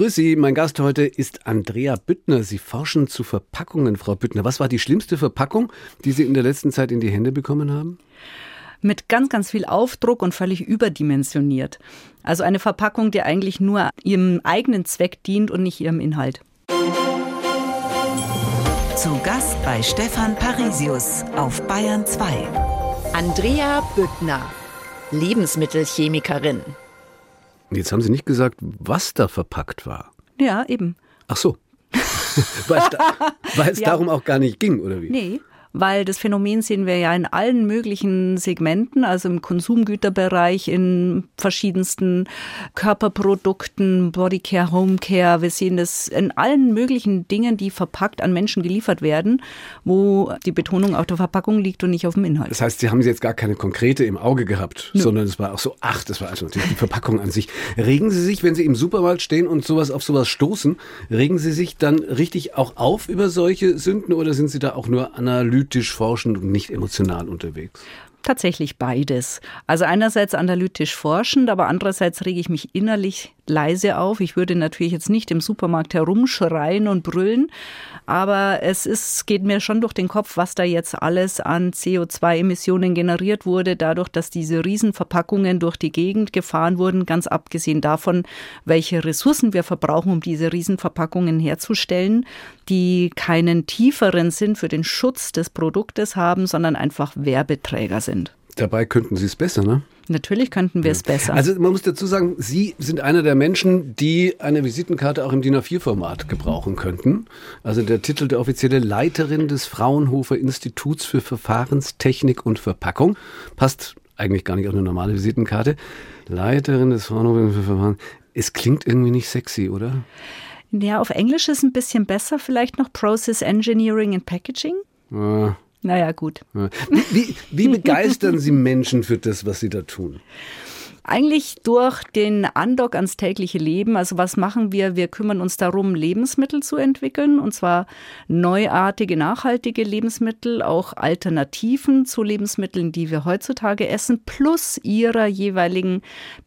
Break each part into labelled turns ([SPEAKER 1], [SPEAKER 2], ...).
[SPEAKER 1] Grüß Sie, mein Gast heute ist Andrea Büttner. Sie forschen zu Verpackungen, Frau Büttner. Was war die schlimmste Verpackung, die Sie in der letzten Zeit in die Hände bekommen haben?
[SPEAKER 2] Mit ganz, ganz viel Aufdruck und völlig überdimensioniert. Also eine Verpackung, die eigentlich nur ihrem eigenen Zweck dient und nicht ihrem Inhalt.
[SPEAKER 3] Zu Gast bei Stefan Parisius auf Bayern 2.
[SPEAKER 4] Andrea Büttner, Lebensmittelchemikerin.
[SPEAKER 1] Jetzt haben Sie nicht gesagt, was da verpackt war.
[SPEAKER 2] Ja, eben.
[SPEAKER 1] Ach so. Weil es darum auch gar nicht ging, oder wie?
[SPEAKER 2] Nee. Weil das Phänomen sehen wir ja in allen möglichen Segmenten, also im Konsumgüterbereich, in verschiedensten Körperprodukten, Bodycare, Homecare. Wir sehen das in allen möglichen Dingen, die verpackt an Menschen geliefert werden, wo die Betonung auf der Verpackung liegt und nicht auf dem Inhalt.
[SPEAKER 1] Das heißt, Sie haben jetzt gar keine konkrete im Auge gehabt, sondern es war auch so, das war also die Verpackung an sich. Regen Sie sich, wenn Sie im Supermarkt stehen und auf sowas stoßen, regen Sie sich dann richtig auch auf über solche Sünden oder sind Sie da auch nur analytisch forschend und nicht emotional unterwegs?
[SPEAKER 2] Tatsächlich beides. Also einerseits analytisch forschend, aber andererseits rege ich mich innerlich leise auf. Ich würde natürlich jetzt nicht im Supermarkt herumschreien und brüllen, aber geht mir schon durch den Kopf, was da jetzt alles an CO2-Emissionen generiert wurde, dadurch, dass diese Riesenverpackungen durch die Gegend gefahren wurden, ganz abgesehen davon, welche Ressourcen wir verbrauchen, um diese Riesenverpackungen herzustellen, die keinen tieferen Sinn für den Schutz des Produktes haben, sondern einfach Werbeträger sind.
[SPEAKER 1] Dabei könnten Sie es besser, ne?
[SPEAKER 2] Natürlich könnten wir es besser.
[SPEAKER 1] Also man muss dazu sagen, Sie sind einer der Menschen, die eine Visitenkarte auch im DIN A4-Format gebrauchen könnten. Also der Titel der offizielle Leiterin des Fraunhofer Instituts für Verfahrenstechnik und Verpackung. Passt eigentlich gar nicht auf eine normale Visitenkarte. Leiterin des Fraunhofer Instituts für Verfahren. Es klingt irgendwie nicht sexy, oder?
[SPEAKER 2] Ja, auf Englisch ist ein bisschen besser, vielleicht noch Process Engineering and Packaging.
[SPEAKER 1] Ja.
[SPEAKER 2] Naja, gut.
[SPEAKER 1] Wie begeistern Sie Menschen für das, was sie da tun?
[SPEAKER 2] Eigentlich durch den Andock ans tägliche Leben. Also was machen wir? Wir kümmern uns darum, Lebensmittel zu entwickeln, und zwar neuartige, nachhaltige Lebensmittel, auch Alternativen zu Lebensmitteln, die wir heutzutage essen, plus ihrer jeweiligen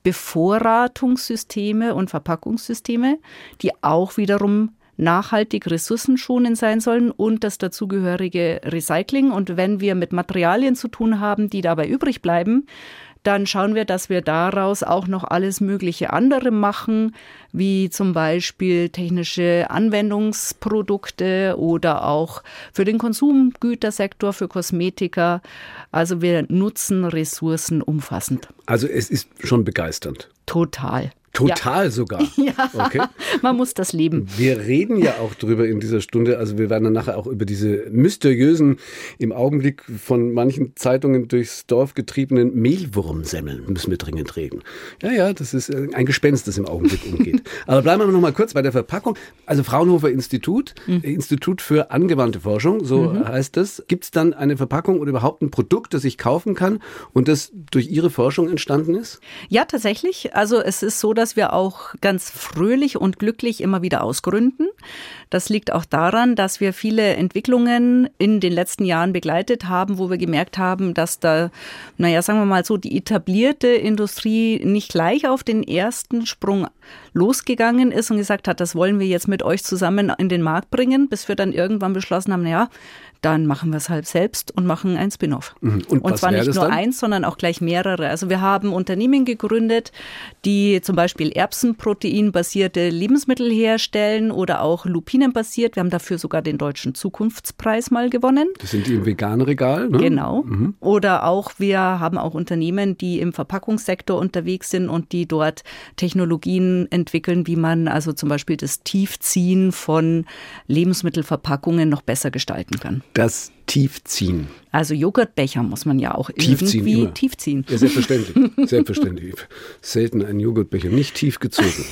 [SPEAKER 2] Bevorratungssysteme und Verpackungssysteme, die auch wiederum nachhaltig ressourcenschonend sein sollen und das dazugehörige Recycling. Und wenn wir mit Materialien zu tun haben, die dabei übrig bleiben, dann schauen wir, dass wir daraus auch noch alles mögliche andere machen, wie zum Beispiel technische Anwendungsprodukte oder auch für den Konsumgütersektor, für Kosmetika. Also wir nutzen Ressourcen umfassend.
[SPEAKER 1] Also es ist schon begeisternd.
[SPEAKER 2] Total.
[SPEAKER 1] Total sogar?
[SPEAKER 2] Ja,
[SPEAKER 1] okay.
[SPEAKER 2] Man muss das leben.
[SPEAKER 1] Wir reden ja auch drüber in dieser Stunde, also wir werden dann nachher auch über diese mysteriösen, im Augenblick von manchen Zeitungen durchs Dorf getriebenen Mehlwurmsemmeln müssen wir dringend reden. Ja, das ist ein Gespenst, das im Augenblick umgeht. Aber bleiben wir noch mal kurz bei der Verpackung. Also Fraunhofer Institut, Institut für angewandte Forschung, so heißt das. Gibt es dann eine Verpackung oder überhaupt ein Produkt, das ich kaufen kann und das durch Ihre Forschung entstanden ist?
[SPEAKER 2] Ja, tatsächlich. Also es ist so, dass wir auch ganz fröhlich und glücklich immer wieder ausgründen. Das liegt auch daran, dass wir viele Entwicklungen in den letzten Jahren begleitet haben, wo wir gemerkt haben, dass da, sagen wir mal so, die etablierte Industrie nicht gleich auf den ersten Sprung losgegangen ist und gesagt hat, das wollen wir jetzt mit euch zusammen in den Markt bringen, bis wir dann irgendwann beschlossen haben, dann machen wir es halt selbst und machen ein Spin-off. Und zwar nicht nur eins, sondern auch gleich mehrere. Also wir haben Unternehmen gegründet, die zum Beispiel Erbsenprotein-basierte Lebensmittel herstellen oder auch Lupinen-basiert. Wir haben dafür sogar den Deutschen Zukunftspreis mal gewonnen.
[SPEAKER 1] Das sind die im veganen Regal, ne?
[SPEAKER 2] Genau. Oder auch wir haben auch Unternehmen, die im Verpackungssektor unterwegs sind und die dort Technologien entwickeln, wie man also zum Beispiel das Tiefziehen von Lebensmittelverpackungen noch besser gestalten kann.
[SPEAKER 1] Das Tiefziehen.
[SPEAKER 2] Also Joghurtbecher muss man ja auch irgendwie tiefziehen.
[SPEAKER 1] Ja, selbstverständlich. Selbstverständlich. Selten ein Joghurtbecher nicht tief gezogen.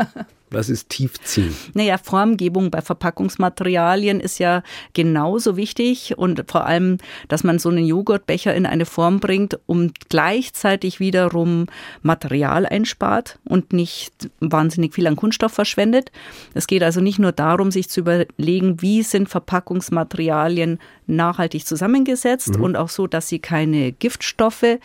[SPEAKER 1] Was ist Tiefziehen?
[SPEAKER 2] Formgebung bei Verpackungsmaterialien ist ja genauso wichtig und vor allem, dass man so einen Joghurtbecher in eine Form bringt, um gleichzeitig wiederum Material einspart und nicht wahnsinnig viel an Kunststoff verschwendet. Es geht also nicht nur darum, sich zu überlegen, wie sind Verpackungsmaterialien nachhaltig zusammengesetzt und auch so, dass sie keine Giftstoffe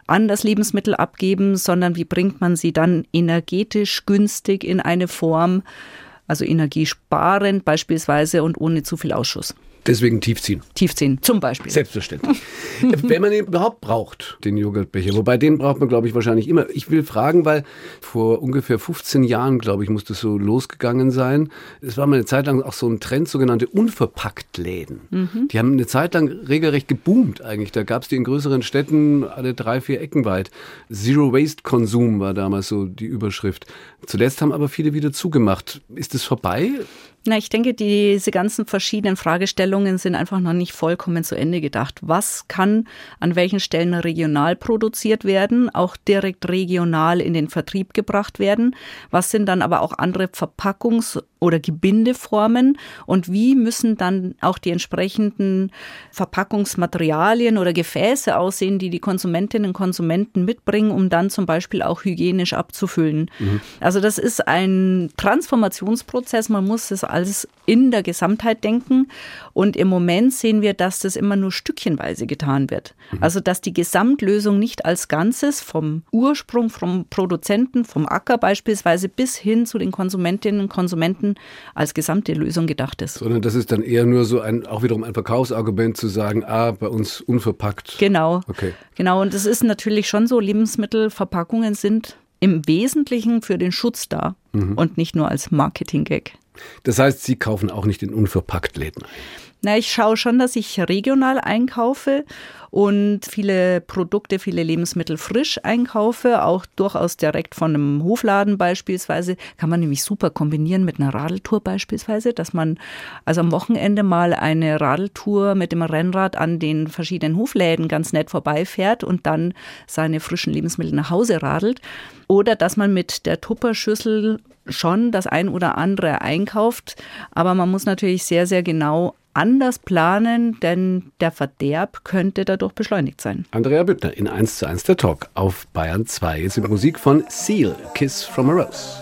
[SPEAKER 2] an das Lebensmittel abgeben, sondern wie bringt man sie dann energetisch günstig in eine Form, also energiesparend beispielsweise und ohne zu viel Ausschuss.
[SPEAKER 1] Deswegen tiefziehen.
[SPEAKER 2] Tiefziehen, zum Beispiel.
[SPEAKER 1] Selbstverständlich. Wenn man ihn überhaupt braucht, den Joghurtbecher. Wobei, den braucht man, glaube ich, wahrscheinlich immer. Ich will fragen, weil vor ungefähr 15 Jahren, glaube ich, muss das so losgegangen sein. Es war mal eine Zeit lang auch so ein Trend, sogenannte Unverpacktläden. Die haben eine Zeit lang regelrecht geboomt eigentlich. Da gab es die in größeren Städten alle 3-4 Ecken weit. Zero-Waste-Konsum war damals so die Überschrift. Zuletzt haben aber viele wieder zugemacht. Ist das vorbei?
[SPEAKER 2] Na, ich denke, diese ganzen verschiedenen Fragestellungen sind einfach noch nicht vollkommen zu Ende gedacht. Was kann an welchen Stellen regional produziert werden, auch direkt regional in den Vertrieb gebracht werden? Was sind dann aber auch andere Verpackungs- oder Gebindeformen? Und wie müssen dann auch die entsprechenden Verpackungsmaterialien oder Gefäße aussehen, die die Konsumentinnen und Konsumenten mitbringen, um dann zum Beispiel auch hygienisch abzufüllen? Also das ist ein Transformationsprozess. Man muss es alles in der Gesamtheit denken. Und im Moment sehen wir, dass das immer nur stückchenweise getan wird. Also dass die Gesamtlösung nicht als Ganzes vom Ursprung, vom Produzenten, vom Acker beispielsweise bis hin zu den Konsumentinnen und Konsumenten als gesamte Lösung gedacht ist.
[SPEAKER 1] Sondern das ist dann eher nur so auch wiederum ein Verkaufsargument zu sagen, bei uns unverpackt.
[SPEAKER 2] Genau.
[SPEAKER 1] Okay.
[SPEAKER 2] Genau. Und es ist natürlich schon so, Lebensmittelverpackungen sind im Wesentlichen für den Schutz da und nicht nur als Marketing-Gag.
[SPEAKER 1] Das heißt, Sie kaufen auch nicht in Unverpacktläden ein?
[SPEAKER 2] Na, ich schaue schon, dass ich regional einkaufe und viele Produkte, viele Lebensmittel frisch einkaufe, auch durchaus direkt von einem Hofladen beispielsweise. Kann man nämlich super kombinieren mit einer Radeltour beispielsweise, dass man also am Wochenende mal eine Radeltour mit dem Rennrad an den verschiedenen Hofläden ganz nett vorbeifährt und dann seine frischen Lebensmittel nach Hause radelt. Oder dass man mit der Tupperschüssel schon das ein oder andere einkauft, aber man muss natürlich sehr, sehr genau anders planen, denn der Verderb könnte dadurch beschleunigt sein.
[SPEAKER 1] Andrea Büttner in 1:1 der Talk auf Bayern 2. Jetzt mit Musik von Seal, Kiss from a Rose.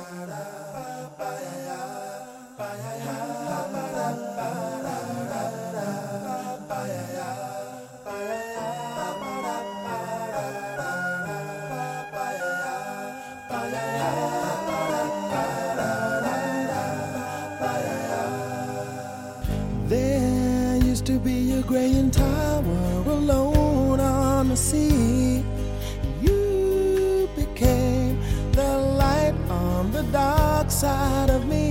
[SPEAKER 5] Graying tower alone on the sea. You became the light on the dark side of me.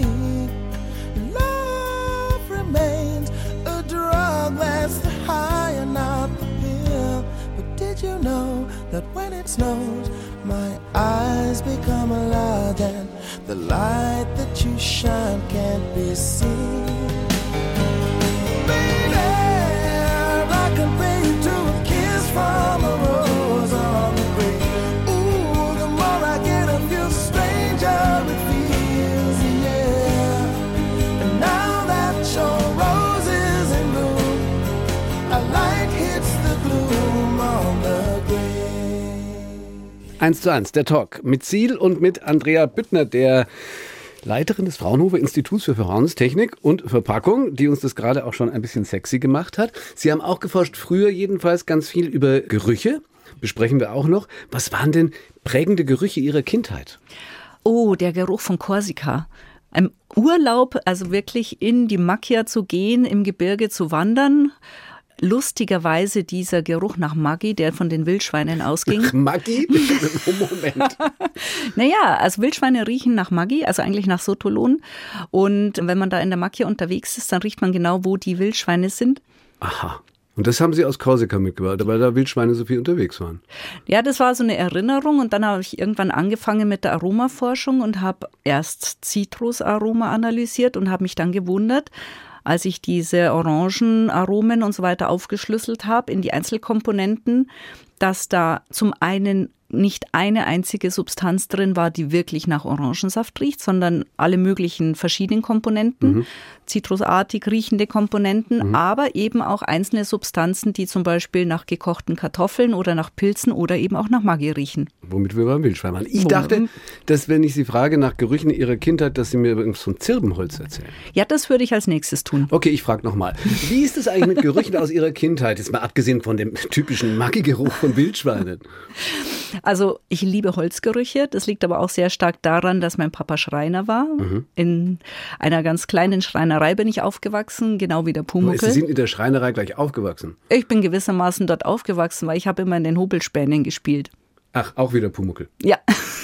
[SPEAKER 5] Love remains a drug that's the high and not the pill. But did you know that when it snows, my eyes become alive and the light that you shine can't be seen? Compared to a kiss from a rose on the grave. Ooh, the more I get of you, stranger it feels, yeah. And now that your rose is in bloom, a light hits the gloom on the grave.
[SPEAKER 1] 1:1 der Talk mit Seal und mit Andrea Büttner, der Leiterin des Fraunhofer Instituts für Verfahrenstechnik und Verpackung, die uns das gerade auch schon ein bisschen sexy gemacht hat. Sie haben auch geforscht, früher jedenfalls ganz viel über Gerüche. Besprechen wir auch noch. Was waren denn prägende Gerüche Ihrer Kindheit?
[SPEAKER 2] Oh, der Geruch von Korsika. Im Urlaub, also wirklich in die Macchia zu gehen, im Gebirge zu wandern. Lustigerweise dieser Geruch nach Maggi, der von den Wildschweinen ausging.
[SPEAKER 1] Maggi? Moment.
[SPEAKER 2] Naja, also Wildschweine riechen nach Maggi, also eigentlich nach Sotolon. Und wenn man da in der Macchia unterwegs ist, dann riecht man genau, wo die Wildschweine sind.
[SPEAKER 1] Aha. Und das haben Sie aus Korsika mitgebracht, weil da Wildschweine so viel unterwegs waren?
[SPEAKER 2] Ja, das war so eine Erinnerung. Und dann habe ich irgendwann angefangen mit der Aromaforschung und habe erst Zitrusaroma analysiert und habe mich dann gewundert, als ich diese Orangenaromen und so weiter aufgeschlüsselt habe in die Einzelkomponenten, dass da zum einen nicht eine einzige Substanz drin war, die wirklich nach Orangensaft riecht, sondern alle möglichen verschiedenen Komponenten, zitrusartig riechende Komponenten, aber eben auch einzelne Substanzen, die zum Beispiel nach gekochten Kartoffeln oder nach Pilzen oder eben auch nach Maggi riechen.
[SPEAKER 1] Womit wir beim Wildschwein waren. Ich dachte, dass wenn ich Sie frage nach Gerüchen Ihrer Kindheit, dass Sie mir übrigens von Zirbenholz erzählen.
[SPEAKER 2] Ja, das würde ich als nächstes tun.
[SPEAKER 1] Okay, ich frage nochmal. Wie ist es eigentlich mit Gerüchen aus Ihrer Kindheit? Jetzt mal abgesehen von dem typischen Maggi-Geruch von Wildschweinen.
[SPEAKER 2] Also ich liebe Holzgerüche. Das liegt aber auch sehr stark daran, dass mein Papa Schreiner war. In einer ganz kleinen Schreinerei bin ich aufgewachsen, genau wie der Pumuckl.
[SPEAKER 1] Sie sind in der Schreinerei gleich aufgewachsen?
[SPEAKER 2] Ich bin gewissermaßen dort aufgewachsen, weil ich habe immer in den Hobelspänen gespielt.
[SPEAKER 1] Ach, auch wieder Pumuckl.
[SPEAKER 2] Ja.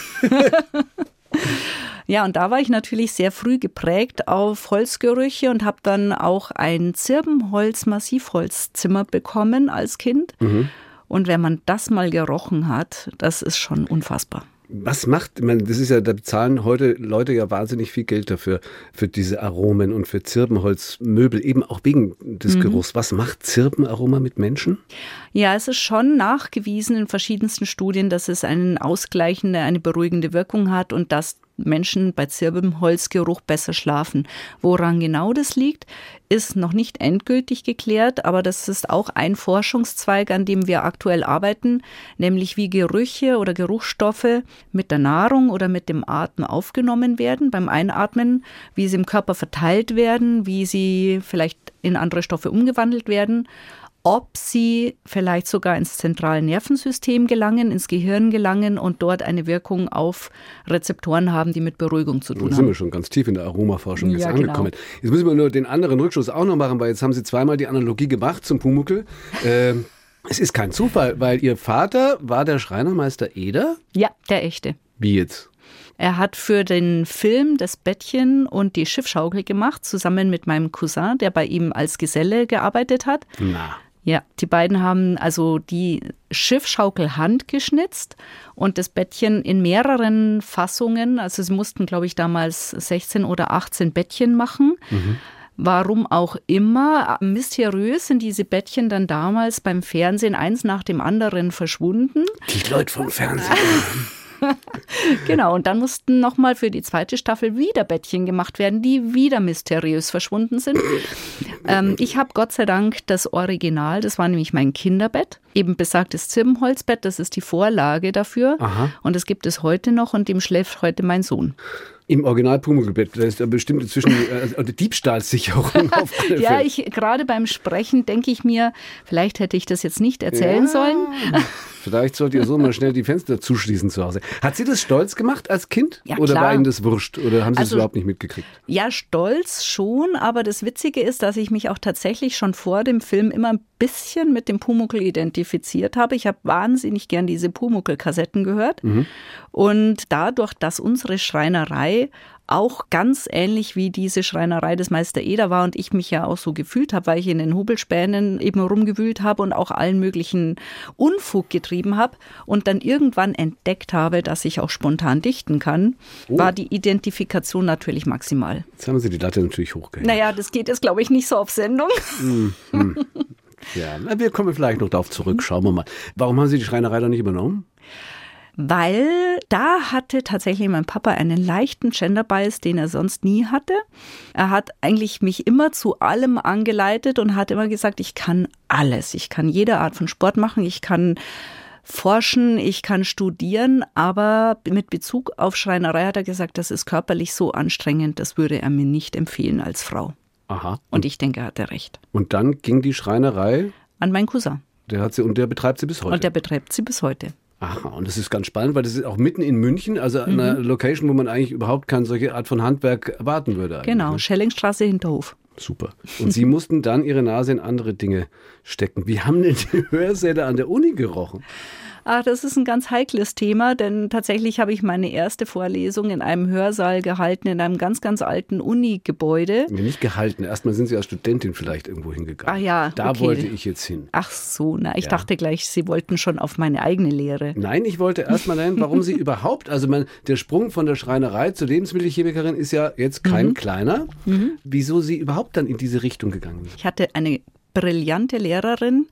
[SPEAKER 2] Ja, und da war ich natürlich sehr früh geprägt auf Holzgerüche und habe dann auch ein Zirbenholz-Massivholzzimmer bekommen als Kind. Und wenn man das mal gerochen hat, das ist schon unfassbar.
[SPEAKER 1] Was macht, ich meine, das ist ja, da bezahlen heute Leute ja wahnsinnig viel Geld dafür, für diese Aromen und für Zirbenholzmöbel, eben auch wegen des Geruchs. Was macht Zirbenaroma mit Menschen?
[SPEAKER 2] Ja, es ist schon nachgewiesen in verschiedensten Studien, dass es eine ausgleichende, eine beruhigende Wirkung hat und dass Menschen bei Zirbenholzgeruch besser schlafen. Woran genau das liegt, ist noch nicht endgültig geklärt, aber das ist auch ein Forschungszweig, an dem wir aktuell arbeiten, nämlich wie Gerüche oder Geruchsstoffe mit der Nahrung oder mit dem Atmen aufgenommen werden, beim Einatmen, wie sie im Körper verteilt werden, wie sie vielleicht in andere Stoffe umgewandelt werden, ob sie vielleicht sogar ins zentrale Nervensystem gelangen, ins Gehirn gelangen und dort eine Wirkung auf Rezeptoren haben, die mit Beruhigung zu tun haben.
[SPEAKER 1] Da sind wir schon ganz tief in der Aromaforschung jetzt angekommen. Genau. Jetzt müssen wir nur den anderen Rückschluss auch noch machen, weil jetzt haben Sie zweimal die Analogie gemacht zum Pumuckl. Es ist kein Zufall, weil Ihr Vater war der Schreinermeister Eder?
[SPEAKER 2] Ja, der echte.
[SPEAKER 1] Wie jetzt?
[SPEAKER 2] Er hat für den Film das Bettchen und die Schiffschaukel gemacht, zusammen mit meinem Cousin, der bei ihm als Geselle gearbeitet hat.
[SPEAKER 1] Na.
[SPEAKER 2] Ja, die beiden haben also die Schiffschaukel handgeschnitzt und das Bettchen in mehreren Fassungen, also sie mussten, glaube ich, damals 16 oder 18 Bettchen machen. Warum auch immer, mysteriös sind diese Bettchen dann damals beim Fernsehen eins nach dem anderen verschwunden.
[SPEAKER 1] Die Leute vom Fernsehen.
[SPEAKER 2] Genau, und dann mussten nochmal für die zweite Staffel wieder Bettchen gemacht werden, die wieder mysteriös verschwunden sind. Ich habe Gott sei Dank das Original, das war nämlich mein Kinderbett, eben besagtes Zirbenholzbett, das ist die Vorlage dafür.
[SPEAKER 1] Aha.
[SPEAKER 2] Und das gibt es heute noch und dem schläft heute mein Sohn.
[SPEAKER 1] Im Original Pumuckl-Bett, da ist ja bestimmt inzwischen eine Diebstahlsicherung auf alle Fälle.
[SPEAKER 2] Ja, gerade beim Sprechen denke ich mir, vielleicht hätte ich das jetzt nicht erzählen sollen.
[SPEAKER 1] Vielleicht sollte ihr so mal schnell die Fenster zuschließen zu Hause. Hat sie das stolz gemacht als Kind?
[SPEAKER 2] Ja,
[SPEAKER 1] oder
[SPEAKER 2] klar.
[SPEAKER 1] war Ihnen das wurscht? Oder haben Sie es überhaupt nicht mitgekriegt?
[SPEAKER 2] Ja, stolz schon, aber das Witzige ist, dass ich mich auch tatsächlich schon vor dem Film immer ein bisschen mit dem Pumuckl identifiziert habe. Ich habe wahnsinnig gern diese Pumuckl-Kassetten gehört. Und dadurch, dass unsere Schreinerei auch ganz ähnlich wie diese Schreinerei des Meister Eder war und ich mich ja auch so gefühlt habe, weil ich in den Hobelspänen eben rumgewühlt habe und auch allen möglichen Unfug getrieben habe und dann irgendwann entdeckt habe, dass ich auch spontan dichten kann, war die Identifikation natürlich maximal.
[SPEAKER 1] Jetzt haben Sie die Latte natürlich hochgehängt.
[SPEAKER 2] Naja, das geht jetzt, glaube ich, nicht so auf Sendung.
[SPEAKER 1] Ja, wir kommen vielleicht noch darauf zurück. Schauen wir mal. Warum haben Sie die Schreinerei dann nicht übernommen?
[SPEAKER 2] Weil da hatte tatsächlich mein Papa einen leichten Gender-Bias, den er sonst nie hatte. Er hat eigentlich mich immer zu allem angeleitet und hat immer gesagt, ich kann alles. Ich kann jede Art von Sport machen, ich kann forschen, ich kann studieren, aber mit Bezug auf Schreinerei hat er gesagt, das ist körperlich so anstrengend, das würde er mir nicht empfehlen als Frau.
[SPEAKER 1] Aha.
[SPEAKER 2] Und ich denke, er hatte recht.
[SPEAKER 1] Und dann ging die Schreinerei?
[SPEAKER 2] An meinen Cousin.
[SPEAKER 1] Der betreibt sie bis heute?
[SPEAKER 2] Und der betreibt sie bis heute.
[SPEAKER 1] Aha, und das ist ganz spannend, weil das ist auch mitten in München, also an einer Location, wo man eigentlich überhaupt keine solche Art von Handwerk erwarten würde.
[SPEAKER 2] Genau,
[SPEAKER 1] ne?
[SPEAKER 2] Schellingstraße, Hinterhof.
[SPEAKER 1] Super. Und Sie mussten dann Ihre Nase in andere Dinge stecken. Wie haben denn die Hörsäle an der Uni gerochen?
[SPEAKER 2] Das ist ein ganz heikles Thema, denn tatsächlich habe ich meine erste Vorlesung in einem Hörsaal gehalten, in einem ganz, ganz alten Uni-Gebäude.
[SPEAKER 1] Nee, nicht gehalten. Erstmal sind Sie als Studentin vielleicht irgendwo hingegangen.
[SPEAKER 2] Ah ja,
[SPEAKER 1] Da
[SPEAKER 2] okay.
[SPEAKER 1] wollte ich jetzt hin.
[SPEAKER 2] Ach so, ich
[SPEAKER 1] Ja.
[SPEAKER 2] dachte gleich, Sie wollten schon auf meine eigene Lehre.
[SPEAKER 1] Nein, ich wollte erstmal dahin, warum Sie überhaupt, also der Sprung von der Schreinerei zur Lebensmittelchemikerin ist ja jetzt kein kleiner. Wieso Sie überhaupt dann in diese Richtung gegangen sind?
[SPEAKER 2] Ich hatte eine brillante Lehrerin,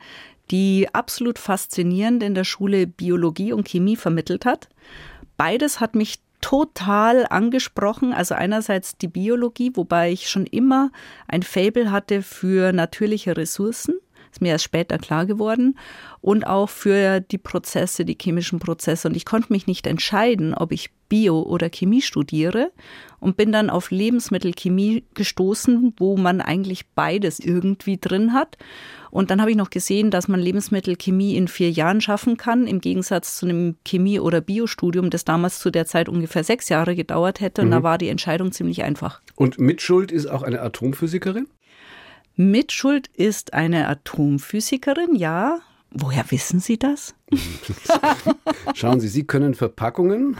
[SPEAKER 2] die absolut faszinierend in der Schule Biologie und Chemie vermittelt hat. Beides hat mich total angesprochen. Also einerseits die Biologie, wobei ich schon immer ein Faible hatte für natürliche Ressourcen. Ist mir erst später klar geworden. Und auch für die Prozesse, die chemischen Prozesse. Und ich konnte mich nicht entscheiden, ob ich Bio oder Chemie studiere. Und bin dann auf Lebensmittelchemie gestoßen, wo man eigentlich beides irgendwie drin hat. Und dann habe ich noch gesehen, dass man Lebensmittelchemie in 4 Jahren schaffen kann, im Gegensatz zu einem Chemie- oder Biostudium, das damals zu der Zeit ungefähr 6 Jahre gedauert hätte. Und da war die Entscheidung ziemlich einfach.
[SPEAKER 1] Und Mitschuld ist auch eine Atomphysikerin?
[SPEAKER 2] Mitschuld ist eine Atomphysikerin, ja. Woher wissen Sie das?
[SPEAKER 1] Schauen Sie, Sie können Verpackungen.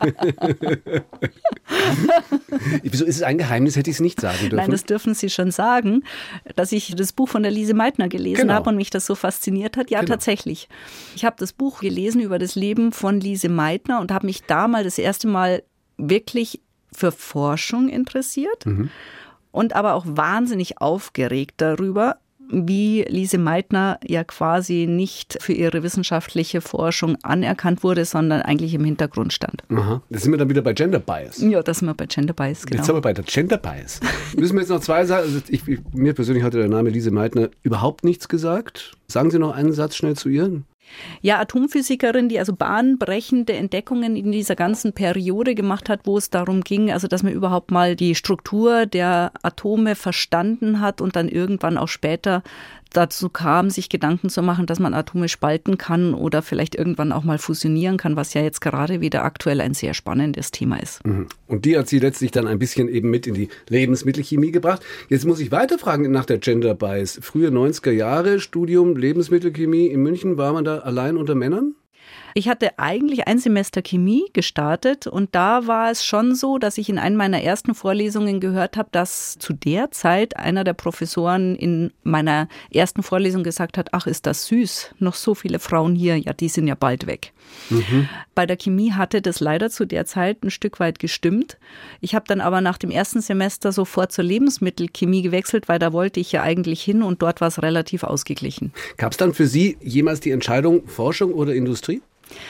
[SPEAKER 1] Wieso ist es ein Geheimnis? Hätte ich es nicht sagen dürfen?
[SPEAKER 2] Nein, das dürfen Sie schon sagen, dass ich das Buch von der Lise Meitner gelesen habe und mich das so fasziniert hat. Ja, tatsächlich. Ich habe das Buch gelesen über das Leben von Lise Meitner und habe mich da mal das erste Mal wirklich für Forschung interessiert. Und aber auch wahnsinnig aufgeregt darüber, wie Lise Meitner ja quasi nicht für ihre wissenschaftliche Forschung anerkannt wurde, sondern eigentlich im Hintergrund stand.
[SPEAKER 1] Aha. Da sind wir dann wieder bei Gender Bias.
[SPEAKER 2] Ja, das sind wir bei Gender Bias, genau.
[SPEAKER 1] Jetzt sind wir bei der Gender Bias. Müssen wir jetzt noch 2 sagen. Also mir persönlich hatte der Name Lise Meitner überhaupt nichts gesagt. Sagen Sie noch einen Satz schnell zu ihr.
[SPEAKER 2] Ja, Atomphysikerin, die also bahnbrechende Entdeckungen in dieser ganzen Periode gemacht hat, wo es darum ging, also dass man überhaupt mal die Struktur der Atome verstanden hat und dann irgendwann auch später dazu kam, sich Gedanken zu machen, dass man Atome spalten kann oder vielleicht irgendwann auch mal fusionieren kann, was ja jetzt gerade wieder aktuell ein sehr spannendes Thema ist.
[SPEAKER 1] Und die hat sie letztlich dann ein bisschen eben mit in die Lebensmittelchemie gebracht. Jetzt muss ich weiterfragen nach der Gender Bias. Frühe 90er Jahre, Studium Lebensmittelchemie in München, war man da allein unter Männern?
[SPEAKER 2] Ich hatte eigentlich ein Semester Chemie gestartet und da war es schon so, dass ich in einer meiner ersten Vorlesungen gehört habe, dass zu der Zeit einer der Professoren in meiner ersten Vorlesung gesagt hat, ach, ist das süß, noch so viele Frauen hier, ja, die sind ja bald weg. Bei der Chemie hatte das leider zu der Zeit ein Stück weit gestimmt. Ich habe dann aber nach dem ersten Semester sofort zur Lebensmittelchemie gewechselt, weil da wollte ich ja eigentlich hin und dort war es relativ ausgeglichen.
[SPEAKER 1] Gab es dann für Sie jemals die Entscheidung Forschung oder Industrie?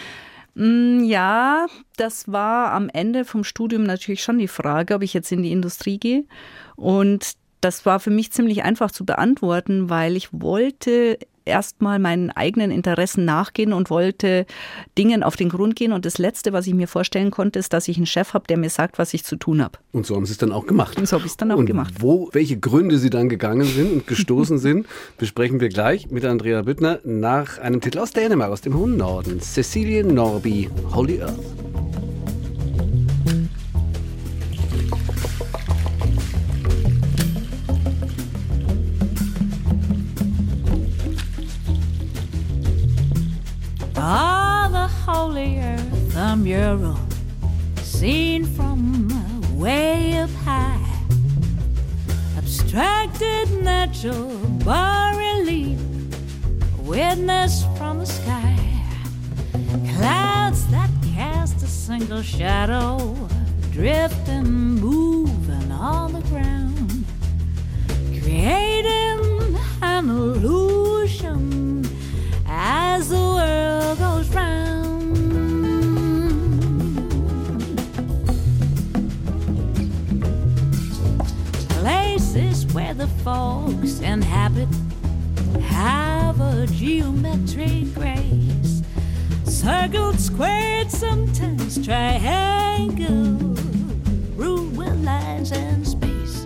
[SPEAKER 2] Ja, das war am Ende vom Studium natürlich schon die Frage, ob ich jetzt in die Industrie gehe. Und das war für mich ziemlich einfach zu beantworten, weil ich wollte erstmal meinen eigenen Interessen nachgehen und wollte Dingen auf den Grund gehen. Und das Letzte, was ich mir vorstellen konnte, ist, dass ich einen Chef habe, der mir sagt, was ich zu tun habe.
[SPEAKER 1] Und so haben Sie es dann auch gemacht.
[SPEAKER 2] Und so habe ich es dann auch gemacht.
[SPEAKER 1] Welche Gründe Sie dann gegangen sind und gestoßen sind, besprechen wir gleich mit Andrea Büttner nach einem Titel aus Dänemark, aus dem hohen Norden. Cecilie Norby, Holy Earth.
[SPEAKER 6] Ah, the holy earth, a mural seen from way up high. Abstracted natural bas-relief, witness from the sky. Clouds that cast a single shadow, drifting, moving on the ground, creating an illusion as the world goes round. Places where the folks inhabit have a geometric grace, circled, squared, sometimes triangle, ruled with lines and space.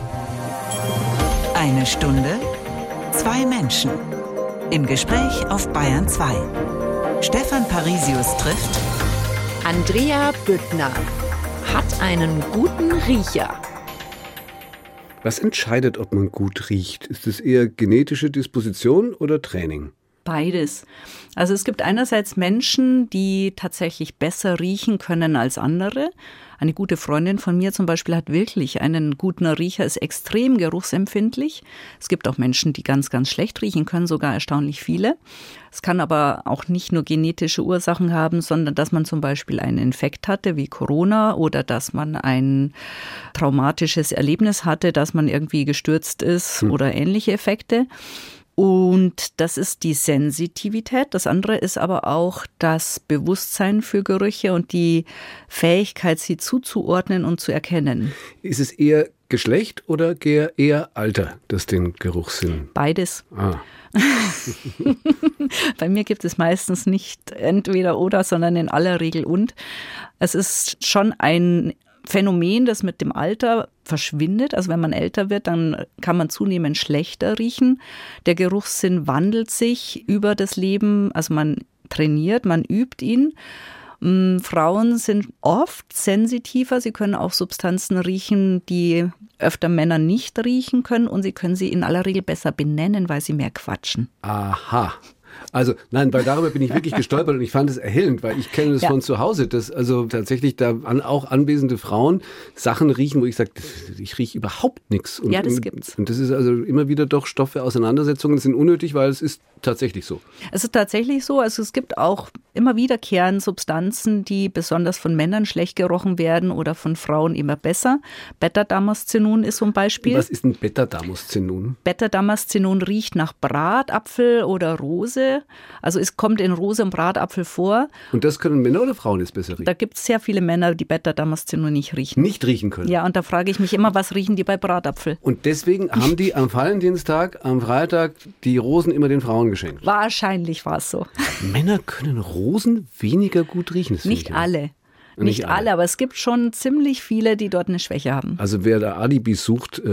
[SPEAKER 3] Eine Stunde, 2 Menschen. Im Gespräch auf Bayern 2. Stefan Parisius trifft
[SPEAKER 4] Andrea Büttner hat einen guten Riecher.
[SPEAKER 1] Was entscheidet, ob man gut riecht? Ist es eher genetische Disposition oder Training?
[SPEAKER 2] Beides. Also es gibt einerseits Menschen, die tatsächlich besser riechen können als andere. Eine gute Freundin von mir zum Beispiel hat wirklich einen guten Riecher, ist extrem geruchsempfindlich. Es gibt auch Menschen, die ganz, ganz schlecht riechen können, sogar erstaunlich viele. Es kann aber auch nicht nur genetische Ursachen haben, sondern dass man zum Beispiel einen Infekt hatte wie Corona oder dass man ein traumatisches Erlebnis hatte, dass man irgendwie gestürzt ist oder ähnliche Effekte. Und das ist die Sensitivität. Das andere ist aber auch das Bewusstsein für Gerüche und die Fähigkeit, sie zuzuordnen und zu erkennen.
[SPEAKER 1] Ist es eher Geschlecht oder eher Alter, das den Geruchssinn?
[SPEAKER 2] Beides.
[SPEAKER 1] Ah.
[SPEAKER 2] Bei mir gibt es meistens nicht entweder oder, sondern in aller Regel und. Es ist schon ein Phänomen, das mit dem Alter verschwindet. Also wenn man älter wird, dann kann man zunehmend schlechter riechen. Der Geruchssinn wandelt sich über das Leben. Also man trainiert, man übt ihn. Frauen sind oft sensitiver. Sie können auch Substanzen riechen, die öfter Männer nicht riechen können. Und sie können sie in aller Regel besser benennen, weil sie mehr quatschen.
[SPEAKER 1] Aha. Also nein, weil darüber bin ich wirklich gestolpert und ich fand es erhellend, weil ich kenne das von zu Hause, dass also tatsächlich da auch anwesende Frauen Sachen riechen, wo ich sage, ich rieche überhaupt nichts. Und,
[SPEAKER 2] ja, das gibt's.
[SPEAKER 1] Und das ist also immer wieder doch Stoff für Auseinandersetzungen, das sind unnötig, weil es ist tatsächlich so.
[SPEAKER 2] Es ist tatsächlich so, also es gibt auch immer wiederkehrende Substanzen, die besonders von Männern schlecht gerochen werden oder von Frauen immer besser. Beta-Damascenon ist so ein Beispiel.
[SPEAKER 1] Was ist ein Beta-Damascenon?
[SPEAKER 2] Beta-Damascenon riecht nach Bratapfel oder Rose. Also es kommt in Rose und Bratapfel vor.
[SPEAKER 1] Und das können Männer oder Frauen jetzt besser riechen?
[SPEAKER 2] Da gibt es sehr viele Männer, die Beta-Damascenon nicht riechen.
[SPEAKER 1] Nicht riechen können?
[SPEAKER 2] Ja, und da frage ich mich immer, was riechen die bei Bratapfel?
[SPEAKER 1] Und deswegen haben die am Valentinstag, am Freitag, die Rosen immer den Frauen geschenkt?
[SPEAKER 2] Wahrscheinlich war es so.
[SPEAKER 1] Männer können Rosen weniger gut riechen?
[SPEAKER 2] Nicht alle. Nicht alle, aber es gibt schon ziemlich viele, die dort eine Schwäche haben.
[SPEAKER 1] Also wer da Alibis sucht,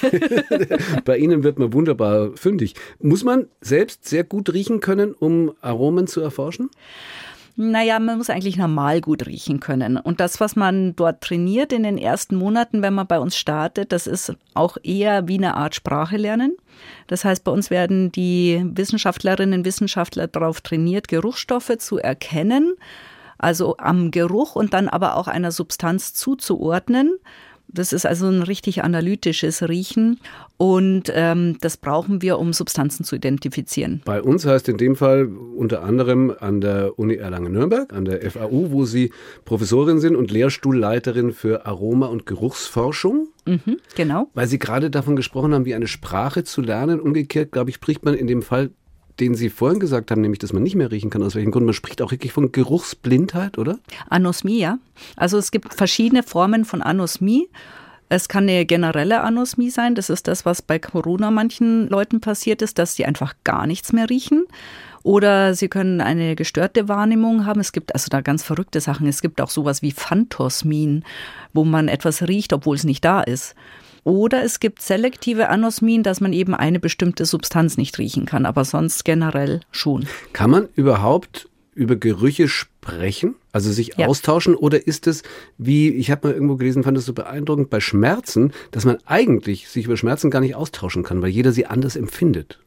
[SPEAKER 1] bei Ihnen wird man wunderbar fündig. Muss man selbst sehr gut riechen können, um Aromen zu erforschen?
[SPEAKER 2] Naja, man muss eigentlich normal gut riechen können. Und das, was man dort trainiert in den ersten Monaten, wenn man bei uns startet, das ist auch eher wie eine Art Sprache lernen. Das heißt, bei uns werden die Wissenschaftlerinnen und Wissenschaftler darauf trainiert, Geruchsstoffe zu erkennen, also am Geruch und dann aber auch einer Substanz zuzuordnen. Das ist also ein richtig analytisches Riechen und das brauchen wir, um Substanzen zu identifizieren.
[SPEAKER 1] Bei uns heißt in dem Fall unter anderem an der Uni Erlangen-Nürnberg, an der FAU, wo Sie Professorin sind und Lehrstuhlleiterin für Aroma- und Geruchsforschung.
[SPEAKER 2] Mhm, genau.
[SPEAKER 1] Weil Sie gerade davon gesprochen haben, wie eine Sprache zu lernen. Umgekehrt, glaube ich, spricht man in dem Fall, den Sie vorhin gesagt haben, nämlich, dass man nicht mehr riechen kann. Aus welchem Grund? Man spricht auch wirklich von Geruchsblindheit, oder?
[SPEAKER 2] Anosmie, ja. Also es gibt verschiedene Formen von Anosmie. Es kann eine generelle Anosmie sein. Das ist das, was bei Corona manchen Leuten passiert ist, dass sie einfach gar nichts mehr riechen. Oder sie können eine gestörte Wahrnehmung haben. Es gibt also da ganz verrückte Sachen. Es gibt auch sowas wie Phantosmien, wo man etwas riecht, obwohl es nicht da ist. Oder es gibt selektive Anosmien, dass man eben eine bestimmte Substanz nicht riechen kann, aber sonst generell schon.
[SPEAKER 1] Kann man überhaupt über Gerüche sprechen, also sich austauschen? Oder ist es, wie ich habe mal irgendwo gelesen, fand das so beeindruckend, bei Schmerzen, dass man eigentlich sich über Schmerzen gar nicht austauschen kann, weil jeder sie anders empfindet?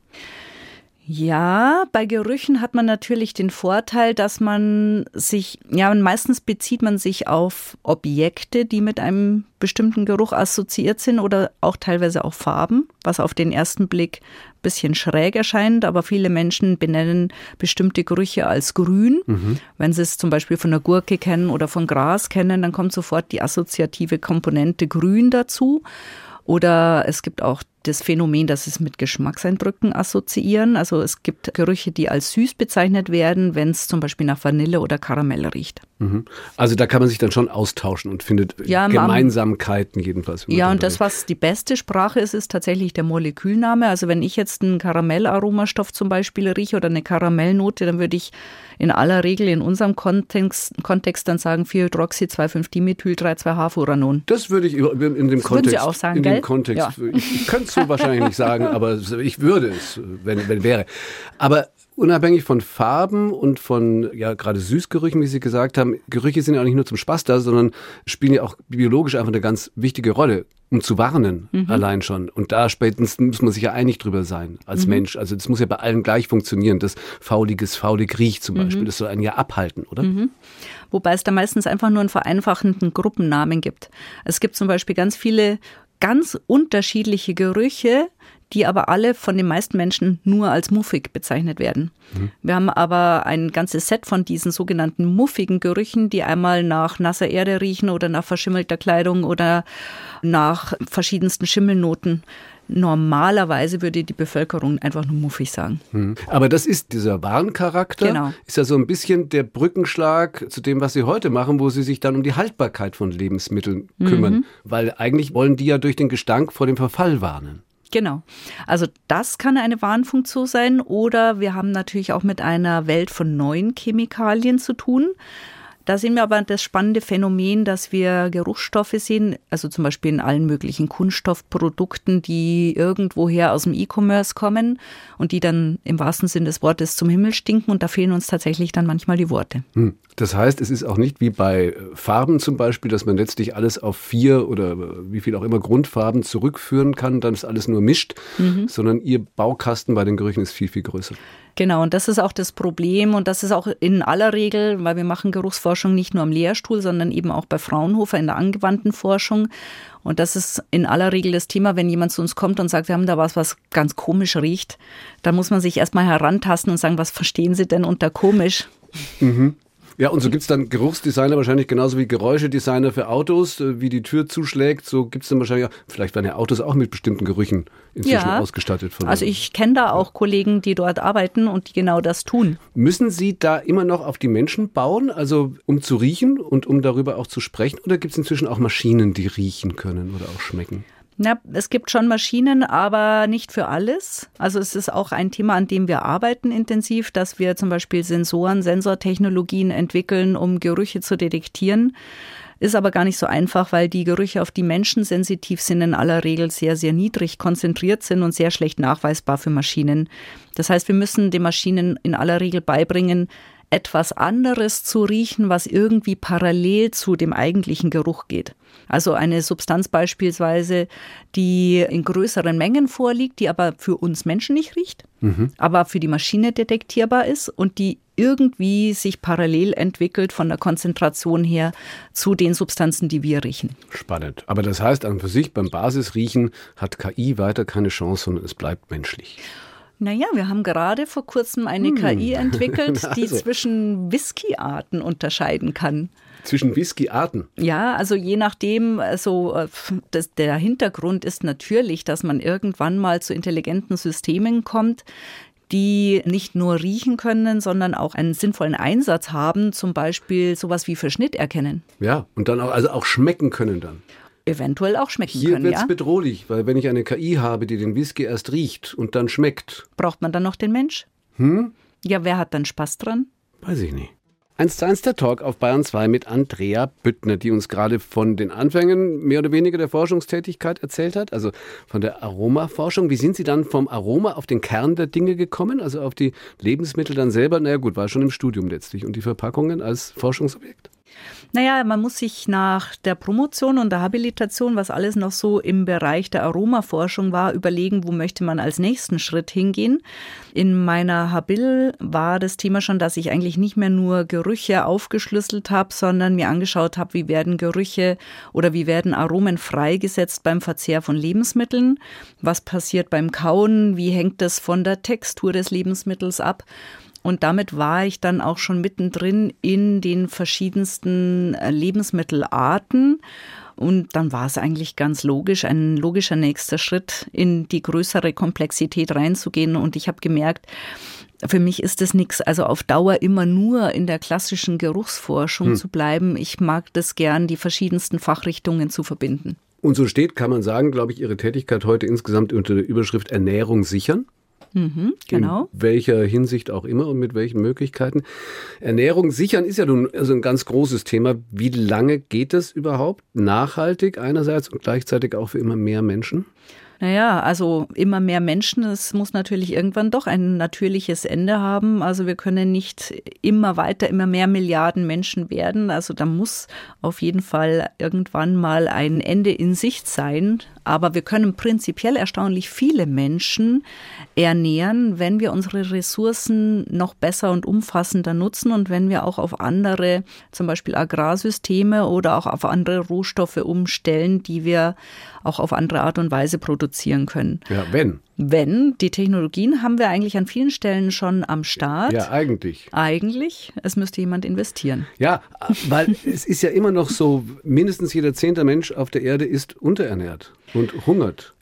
[SPEAKER 2] Ja, bei Gerüchen hat man natürlich den Vorteil, dass man sich, ja, meistens bezieht man sich auf Objekte, die mit einem bestimmten Geruch assoziiert sind oder auch teilweise auch Farben, was auf den ersten Blick ein bisschen schräg erscheint, aber viele Menschen benennen bestimmte Gerüche als grün. Mhm. Wenn sie es zum Beispiel von der Gurke kennen oder von Gras kennen, dann kommt sofort die assoziative Komponente grün dazu. Oder es gibt auch das Phänomen, dass sie es mit Geschmackseindrücken assoziieren. Also es gibt Gerüche, die als süß bezeichnet werden, wenn es zum Beispiel nach Vanille oder Karamell riecht.
[SPEAKER 1] Mhm. Also da kann man sich dann schon austauschen und findet Gemeinsamkeiten jedenfalls.
[SPEAKER 2] Ja, und das, was die beste Sprache ist, ist tatsächlich der Molekülname. Also wenn ich jetzt einen Karamellaromastoff zum Beispiel rieche oder eine Karamellnote, dann würde ich in aller Regel in unserem Kontext dann sagen 4-Hydroxy-2,5-Dimethyl-3,2-H-Furanon.
[SPEAKER 1] Das würde ich in dem Kontext.
[SPEAKER 2] Würden Sie auch sagen, gell?
[SPEAKER 1] Ja. Ich könnte es so wahrscheinlich nicht sagen, aber ich würde es, wenn wäre. Aber unabhängig von Farben und von, ja, gerade Süßgerüchen, wie Sie gesagt haben, Gerüche sind ja auch nicht nur zum Spaß da, sondern spielen ja auch biologisch einfach eine ganz wichtige Rolle, um zu warnen, allein schon. Und da spätestens muss man sich ja einig drüber sein, als Mensch. Also das muss ja bei allen gleich funktionieren, dass faulig riecht zum Beispiel. Das soll einen ja abhalten, oder?
[SPEAKER 2] Wobei es da meistens einfach nur einen vereinfachenden Gruppennamen gibt. Es gibt zum Beispiel ganz viele ganz unterschiedliche Gerüche, die aber alle von den meisten Menschen nur als muffig bezeichnet werden. Wir haben aber ein ganzes Set von diesen sogenannten muffigen Gerüchen, die einmal nach nasser Erde riechen oder nach verschimmelter Kleidung oder nach verschiedensten Schimmelnoten. Normalerweise würde die Bevölkerung einfach nur muffig sagen.
[SPEAKER 1] Aber das ist dieser Warncharakter,
[SPEAKER 2] Genau.
[SPEAKER 1] ist ja so ein bisschen der Brückenschlag zu dem, was Sie heute machen, wo Sie sich dann um die Haltbarkeit von Lebensmitteln kümmern. Weil eigentlich wollen die ja durch den Gestank vor dem Verfall warnen.
[SPEAKER 2] Genau. Also das kann eine Warnfunktion sein oder wir haben natürlich auch mit einer Welt von neuen Chemikalien zu tun. Da sehen wir aber das spannende Phänomen, dass wir Geruchsstoffe sehen, also zum Beispiel in allen möglichen Kunststoffprodukten, die irgendwoher aus dem E-Commerce kommen und die dann im wahrsten Sinne des Wortes zum Himmel stinken und da fehlen uns tatsächlich dann manchmal die Worte.
[SPEAKER 1] Das heißt, es ist auch nicht wie bei Farben zum Beispiel, dass man letztlich alles auf 4 oder wie viel auch immer Grundfarben zurückführen kann, dann ist alles nur mischt, sondern Ihr Baukasten bei den Gerüchen ist viel, viel größer.
[SPEAKER 2] Genau, und das ist auch das Problem und das ist auch in aller Regel, weil wir machen Geruchsforschung nicht nur am Lehrstuhl, sondern eben auch bei Fraunhofer in der angewandten Forschung. Und das ist in aller Regel das Thema, wenn jemand zu uns kommt und sagt, wir haben da was ganz komisch riecht, dann muss man sich erstmal herantasten und sagen, was verstehen Sie denn unter komisch?
[SPEAKER 1] Ja, und so gibt es dann Geruchsdesigner wahrscheinlich genauso wie Geräuschedesigner für Autos, wie die Tür zuschlägt. So gibt es dann wahrscheinlich auch, vielleicht werden ja Autos auch mit bestimmten Gerüchen inzwischen ausgestattet.
[SPEAKER 2] Also ich kenne da auch Kollegen, die dort arbeiten und die genau das tun.
[SPEAKER 1] Müssen Sie da immer noch auf die Menschen bauen, also um zu riechen und um darüber auch zu sprechen? Oder gibt es inzwischen auch Maschinen, die riechen können oder auch schmecken?
[SPEAKER 2] Ja, es gibt schon Maschinen, aber nicht für alles. Also es ist auch ein Thema, an dem wir arbeiten intensiv, dass wir zum Beispiel Sensortechnologien entwickeln, um Gerüche zu detektieren. Ist aber gar nicht so einfach, weil die Gerüche, auf die Menschen sensitiv sind, in aller Regel sehr, sehr niedrig konzentriert sind und sehr schlecht nachweisbar für Maschinen. Das heißt, wir müssen den Maschinen in aller Regel beibringen, etwas anderes zu riechen, was irgendwie parallel zu dem eigentlichen Geruch geht. Also eine Substanz beispielsweise, die in größeren Mengen vorliegt, die aber für uns Menschen nicht riecht, aber für die Maschine detektierbar ist und die irgendwie sich parallel entwickelt von der Konzentration her zu den Substanzen, die wir riechen.
[SPEAKER 1] Spannend. Aber das heißt an und für sich, beim Basisriechen hat KI weiter keine Chance, sondern es bleibt menschlich.
[SPEAKER 2] Naja, wir haben gerade vor kurzem eine KI entwickelt, die zwischen Whisky-Arten unterscheiden kann.
[SPEAKER 1] Zwischen Whisky-Arten?
[SPEAKER 2] Ja, also je nachdem, der Hintergrund ist natürlich, dass man irgendwann mal zu intelligenten Systemen kommt, die nicht nur riechen können, sondern auch einen sinnvollen Einsatz haben, zum Beispiel sowas wie Verschnitt erkennen.
[SPEAKER 1] Ja, und dann auch schmecken können dann.
[SPEAKER 2] Eventuell auch schmecken
[SPEAKER 1] Hier
[SPEAKER 2] können,
[SPEAKER 1] wird es
[SPEAKER 2] ja.
[SPEAKER 1] bedrohlich, weil wenn ich eine KI habe, die den Whisky erst riecht und dann schmeckt.
[SPEAKER 2] Braucht man dann noch den Mensch? Ja, wer hat dann Spaß dran?
[SPEAKER 1] Weiß ich nicht. 1:1 der Talk auf Bayern 2 mit Andrea Büttner, die uns gerade von den Anfängen mehr oder weniger der Forschungstätigkeit erzählt hat, also von der Aromaforschung. Wie sind Sie dann vom Aroma auf den Kern der Dinge gekommen, also auf die Lebensmittel dann selber? Naja gut, war schon im Studium letztlich. Und die Verpackungen als Forschungsobjekt?
[SPEAKER 2] Naja, man muss sich nach der Promotion und der Habilitation, was alles noch so im Bereich der Aromaforschung war, überlegen, wo möchte man als nächsten Schritt hingehen. In meiner Habil war das Thema schon, dass ich eigentlich nicht mehr nur Gerüche aufgeschlüsselt habe, sondern mir angeschaut habe, wie werden Gerüche oder wie werden Aromen freigesetzt beim Verzehr von Lebensmitteln. Was passiert beim Kauen? Wie hängt das von der Textur des Lebensmittels ab? Und damit war ich dann auch schon mittendrin in den verschiedensten Lebensmittelarten. Und dann war es eigentlich ganz logisch, ein logischer nächster Schritt, in die größere Komplexität reinzugehen. Und ich habe gemerkt, für mich ist es nichts, also auf Dauer immer nur in der klassischen Geruchsforschung zu bleiben. Ich mag das gern, die verschiedensten Fachrichtungen zu verbinden.
[SPEAKER 1] Und so steht, kann man sagen, glaube ich, Ihre Tätigkeit heute insgesamt unter der Überschrift Ernährung sichern.
[SPEAKER 2] Genau.
[SPEAKER 1] In welcher Hinsicht auch immer und mit welchen Möglichkeiten. Ernährung sichern ist ja nun also ein ganz großes Thema. Wie lange geht das überhaupt? Nachhaltig einerseits und gleichzeitig auch für immer mehr Menschen?
[SPEAKER 2] Naja, also immer mehr Menschen, es muss natürlich irgendwann doch ein natürliches Ende haben. Also wir können nicht immer weiter, immer mehr Milliarden Menschen werden. Also da muss auf jeden Fall irgendwann mal ein Ende in Sicht sein. Aber wir können prinzipiell erstaunlich viele Menschen ernähren, wenn wir unsere Ressourcen noch besser und umfassender nutzen und wenn wir auch auf andere, zum Beispiel Agrarsysteme oder auch auf andere Rohstoffe umstellen, die wir auch auf andere Art und Weise produzieren können.
[SPEAKER 1] Ja, wenn.
[SPEAKER 2] Wenn, die Technologien haben wir eigentlich an vielen Stellen schon am Start.
[SPEAKER 1] Ja, eigentlich.
[SPEAKER 2] Eigentlich, es müsste jemand investieren.
[SPEAKER 1] Ja, weil es ist ja immer noch so, mindestens jeder 10. Mensch auf der Erde ist unterernährt und hungert.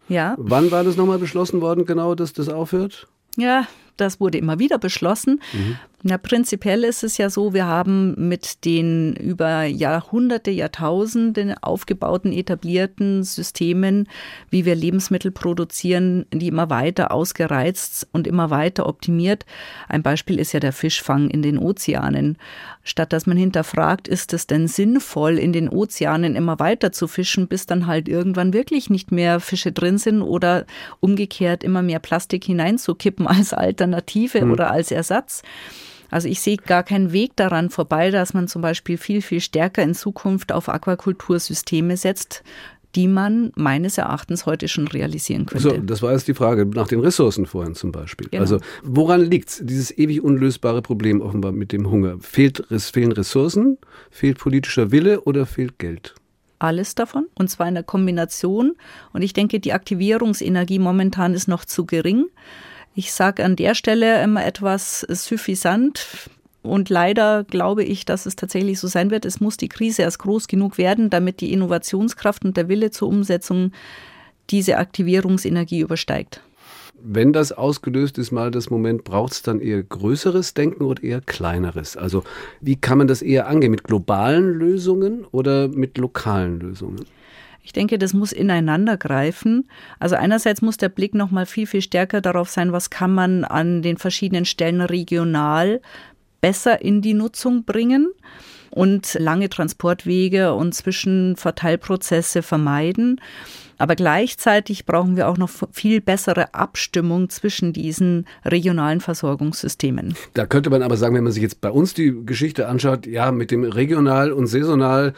[SPEAKER 2] Ja.
[SPEAKER 1] Wann war das nochmal beschlossen worden, genau, dass das aufhört?
[SPEAKER 2] Ja, das wurde immer wieder beschlossen. Na, prinzipiell ist es ja so, wir haben mit den über Jahrhunderte, Jahrtausende aufgebauten, etablierten Systemen, wie wir Lebensmittel produzieren, die immer weiter ausgereizt und immer weiter optimiert. Ein Beispiel ist ja der Fischfang in den Ozeanen. Statt dass man hinterfragt, ist es denn sinnvoll, in den Ozeanen immer weiter zu fischen, bis dann halt irgendwann wirklich nicht mehr Fische drin sind oder umgekehrt immer mehr Plastik hineinzukippen als Alternative oder als Ersatz. Also ich sehe gar keinen Weg daran vorbei, dass man zum Beispiel viel, viel stärker in Zukunft auf Aquakultursysteme setzt, die man meines Erachtens heute schon realisieren könnte.
[SPEAKER 1] So, das war jetzt die Frage nach den Ressourcen vorhin zum Beispiel.
[SPEAKER 2] Genau.
[SPEAKER 1] Also woran liegt's? Dieses ewig unlösbare Problem offenbar mit dem Hunger. Fehlen Ressourcen, fehlt politischer Wille oder fehlt Geld?
[SPEAKER 2] Alles davon, und zwar in der Kombination. Und ich denke, die Aktivierungsenergie momentan ist noch zu gering. Ich sage an der Stelle immer etwas suffisant und leider glaube ich, dass es tatsächlich so sein wird. Es muss die Krise erst groß genug werden, damit die Innovationskraft und der Wille zur Umsetzung diese Aktivierungsenergie übersteigt.
[SPEAKER 1] Wenn das ausgelöst ist, mal das Moment, braucht es dann eher größeres Denken oder eher kleineres? Also wie kann man das eher angehen? Mit globalen Lösungen oder mit lokalen Lösungen?
[SPEAKER 2] Ich denke, das muss ineinander greifen. Also einerseits muss der Blick noch mal viel, viel stärker darauf sein, was kann man an den verschiedenen Stellen regional besser in die Nutzung bringen und lange Transportwege und Zwischenverteilprozesse vermeiden. Aber gleichzeitig brauchen wir auch noch viel bessere Abstimmung zwischen diesen regionalen Versorgungssystemen.
[SPEAKER 1] Da könnte man aber sagen, wenn man sich jetzt bei uns die Geschichte anschaut, ja, mit dem regional und saisonal,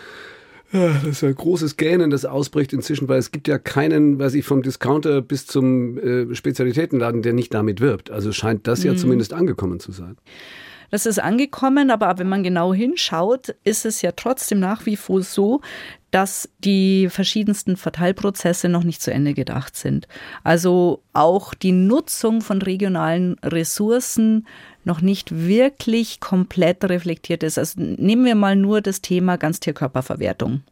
[SPEAKER 1] das ist ein großes Gähnen, das ausbricht inzwischen, weil es gibt ja keinen, weiß ich, vom Discounter bis zum Spezialitätenladen, der nicht damit wirbt. Also scheint das ja zumindest angekommen zu sein.
[SPEAKER 2] Das ist angekommen, aber wenn man genau hinschaut, ist es ja trotzdem nach wie vor so, dass die verschiedensten Verteilprozesse noch nicht zu Ende gedacht sind. Also auch die Nutzung von regionalen Ressourcen noch nicht wirklich komplett reflektiert ist. Also nehmen wir mal nur das Thema Ganztierkörperverwertung.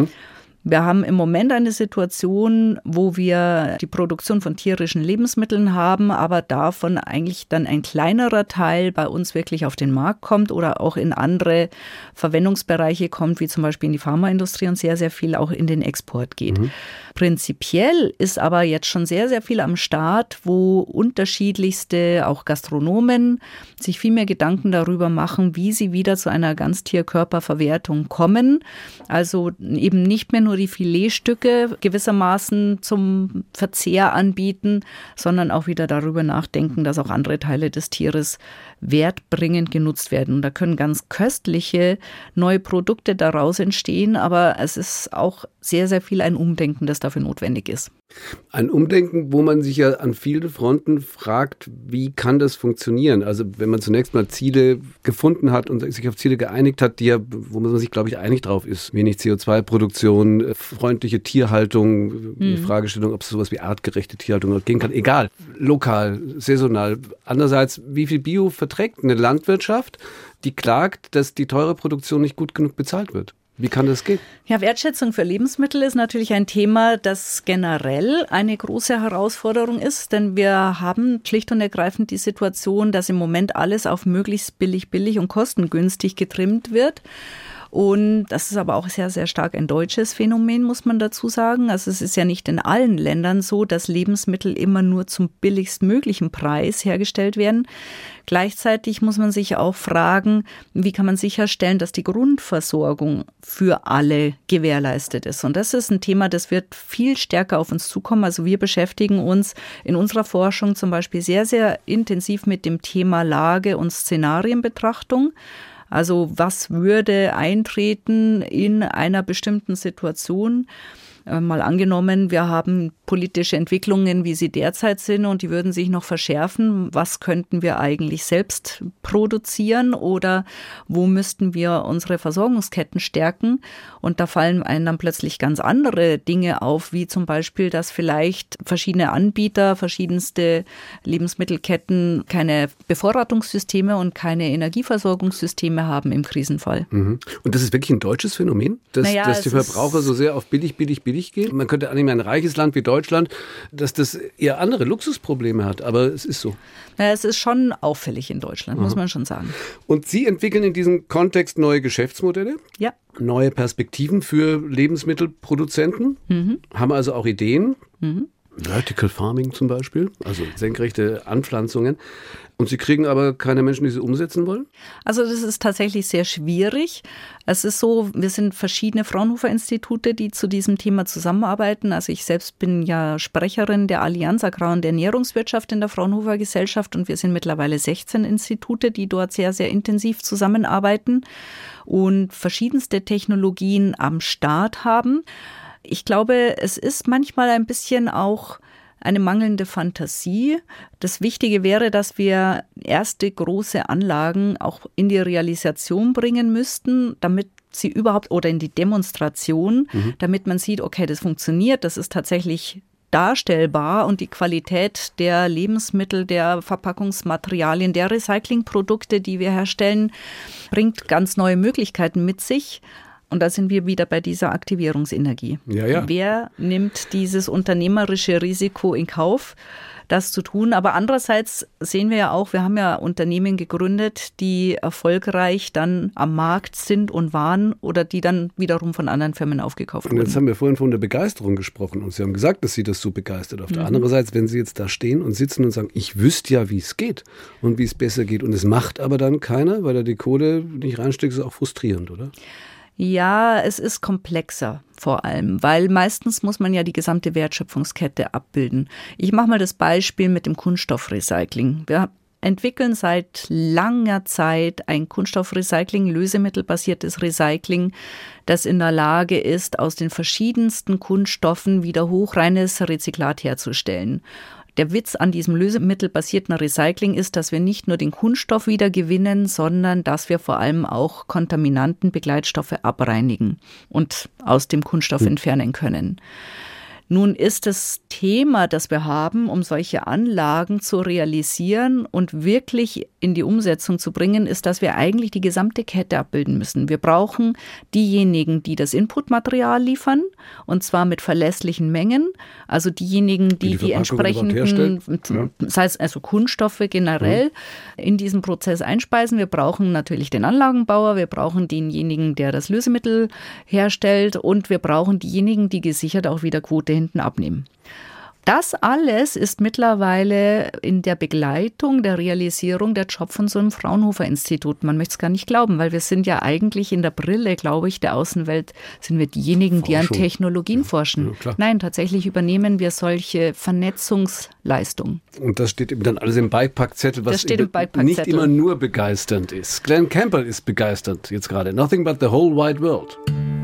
[SPEAKER 2] Wir haben im Moment eine Situation, wo wir die Produktion von tierischen Lebensmitteln haben, aber davon eigentlich dann ein kleinerer Teil bei uns wirklich auf den Markt kommt oder auch in andere Verwendungsbereiche kommt, wie zum Beispiel in die Pharmaindustrie und sehr, sehr viel auch in den Export geht. Prinzipiell ist aber jetzt schon sehr, sehr viel am Start, wo unterschiedlichste, auch Gastronomen, sich viel mehr Gedanken darüber machen, wie sie wieder zu einer Ganztierkörperverwertung kommen. Also eben nicht mehr nur die Filetstücke gewissermaßen zum Verzehr anbieten, sondern auch wieder darüber nachdenken, dass auch andere Teile des Tieres wertbringend genutzt werden. Und da können ganz köstliche neue Produkte daraus entstehen, aber es ist auch sehr, sehr viel ein Umdenken, das dafür notwendig ist.
[SPEAKER 1] Ein Umdenken, wo man sich ja an vielen Fronten fragt, wie kann das funktionieren? Also wenn man zunächst mal Ziele gefunden hat und sich auf Ziele geeinigt hat, die ja, wo man sich, glaube ich, einig drauf ist, wenig CO2-Produktion, freundliche Tierhaltung, die Fragestellung, ob es sowas wie artgerechte Tierhaltung noch gehen kann, egal, lokal, saisonal. Andererseits, wie viel Bio verträgt eine Landwirtschaft, die klagt, dass die teure Produktion nicht gut genug bezahlt wird? Wie kann das gehen?
[SPEAKER 2] Ja, Wertschätzung für Lebensmittel ist natürlich ein Thema, das generell eine große Herausforderung ist, denn wir haben schlicht und ergreifend die Situation, dass im Moment alles auf möglichst billig und kostengünstig getrimmt wird. Und das ist aber auch sehr, sehr stark ein deutsches Phänomen, muss man dazu sagen. Also es ist ja nicht in allen Ländern so, dass Lebensmittel immer nur zum billigstmöglichen Preis hergestellt werden. Gleichzeitig muss man sich auch fragen, wie kann man sicherstellen, dass die Grundversorgung für alle gewährleistet ist. Und das ist ein Thema, das wird viel stärker auf uns zukommen. Also wir beschäftigen uns in unserer Forschung zum Beispiel sehr, sehr intensiv mit dem Thema Lage- und Szenarienbetrachtung. Also was würde eintreten in einer bestimmten Situation? Mal angenommen, wir haben politische Entwicklungen, wie sie derzeit sind und die würden sich noch verschärfen. Was könnten wir eigentlich selbst produzieren oder wo müssten wir unsere Versorgungsketten stärken? Und da fallen einem dann plötzlich ganz andere Dinge auf, wie zum Beispiel, dass vielleicht verschiedene Anbieter, verschiedenste Lebensmittelketten keine Bevorratungssysteme und keine Energieversorgungssysteme haben im Krisenfall.
[SPEAKER 1] Und das ist wirklich ein deutsches Phänomen, dass die Verbraucher so sehr auf billig billig geht. Man könnte annehmen, ein reiches Land wie Deutschland, dass das eher andere Luxusprobleme hat, aber es ist so.
[SPEAKER 2] Ja, es ist schon auffällig in Deutschland, muss man schon sagen.
[SPEAKER 1] Und Sie entwickeln in diesem Kontext neue Geschäftsmodelle?
[SPEAKER 2] Ja.
[SPEAKER 1] Neue Perspektiven für Lebensmittelproduzenten? Haben also auch Ideen? Vertical Farming zum Beispiel, also senkrechte Anpflanzungen. Und Sie kriegen aber keine Menschen, die sie umsetzen wollen?
[SPEAKER 2] Also das ist tatsächlich sehr schwierig. Es ist so, wir sind verschiedene Fraunhofer-Institute, die zu diesem Thema zusammenarbeiten. Also ich selbst bin ja Sprecherin der Allianz Agrar- und Ernährungswirtschaft in der Fraunhofer Gesellschaft und wir sind mittlerweile 16 Institute, die dort sehr, sehr intensiv zusammenarbeiten und verschiedenste Technologien am Start haben. Ich glaube, es ist manchmal ein bisschen auch eine mangelnde Fantasie. Das Wichtige wäre, dass wir erste große Anlagen auch in die Realisation bringen müssten, damit sie überhaupt, oder in die Demonstration, damit man sieht, okay, das funktioniert, das ist tatsächlich darstellbar und die Qualität der Lebensmittel, der Verpackungsmaterialien, der Recyclingprodukte, die wir herstellen, bringt ganz neue Möglichkeiten mit sich. Und da sind wir wieder bei dieser Aktivierungsenergie.
[SPEAKER 1] Ja.
[SPEAKER 2] Wer nimmt dieses unternehmerische Risiko in Kauf, das zu tun? Aber andererseits sehen wir ja auch, wir haben ja Unternehmen gegründet, die erfolgreich dann am Markt sind und waren oder die dann wiederum von anderen Firmen aufgekauft wurden.
[SPEAKER 1] Und jetzt haben wir vorhin von der Begeisterung gesprochen und Sie haben gesagt, dass Sie das so begeistert. Auf der anderen Seite, wenn Sie jetzt da stehen und sitzen und sagen, ich wüsste ja, wie es geht und wie es besser geht und es macht aber dann keiner, weil er die Kohle nicht reinsteckt, ist auch frustrierend, oder?
[SPEAKER 2] Ja, es ist komplexer vor allem, weil meistens muss man ja die gesamte Wertschöpfungskette abbilden. Ich mache mal das Beispiel mit dem Kunststoffrecycling. Wir entwickeln seit langer Zeit ein Kunststoffrecycling, lösemittelbasiertes Recycling, das in der Lage ist, aus den verschiedensten Kunststoffen wieder hochreines Rezyklat herzustellen. Der Witz an diesem lösemittelbasierten Recycling ist, dass wir nicht nur den Kunststoff wieder gewinnen, sondern dass wir vor allem auch kontaminanten Begleitstoffe abreinigen und aus dem Kunststoff entfernen können. Nun ist das Thema, das wir haben, um solche Anlagen zu realisieren und wirklich in die Umsetzung zu bringen, ist, dass wir eigentlich die gesamte Kette abbilden müssen. Wir brauchen diejenigen, die das Inputmaterial liefern, und zwar mit verlässlichen Mengen. Also diejenigen, die entsprechenden, sei es also Kunststoffe generell, in diesen Prozess einspeisen. Wir brauchen natürlich den Anlagenbauer, wir brauchen denjenigen, der das Lösemittel herstellt, und wir brauchen diejenigen, die gesichert auch wieder Quote hinten abnehmen. Das alles ist mittlerweile in der Begleitung, der Realisierung der Job von so einem Fraunhofer-Institut. Man möchte es gar nicht glauben, weil wir sind ja eigentlich in der Brille, glaube ich, der Außenwelt, sind wir diejenigen, die an Technologien forschen. Ja, nein, tatsächlich übernehmen wir solche Vernetzungsleistungen.
[SPEAKER 1] Und das steht eben dann alles im Beipackzettel, was nicht immer nur begeisternd ist. Glenn Campbell ist begeistert jetzt gerade. Nothing but the whole wide world.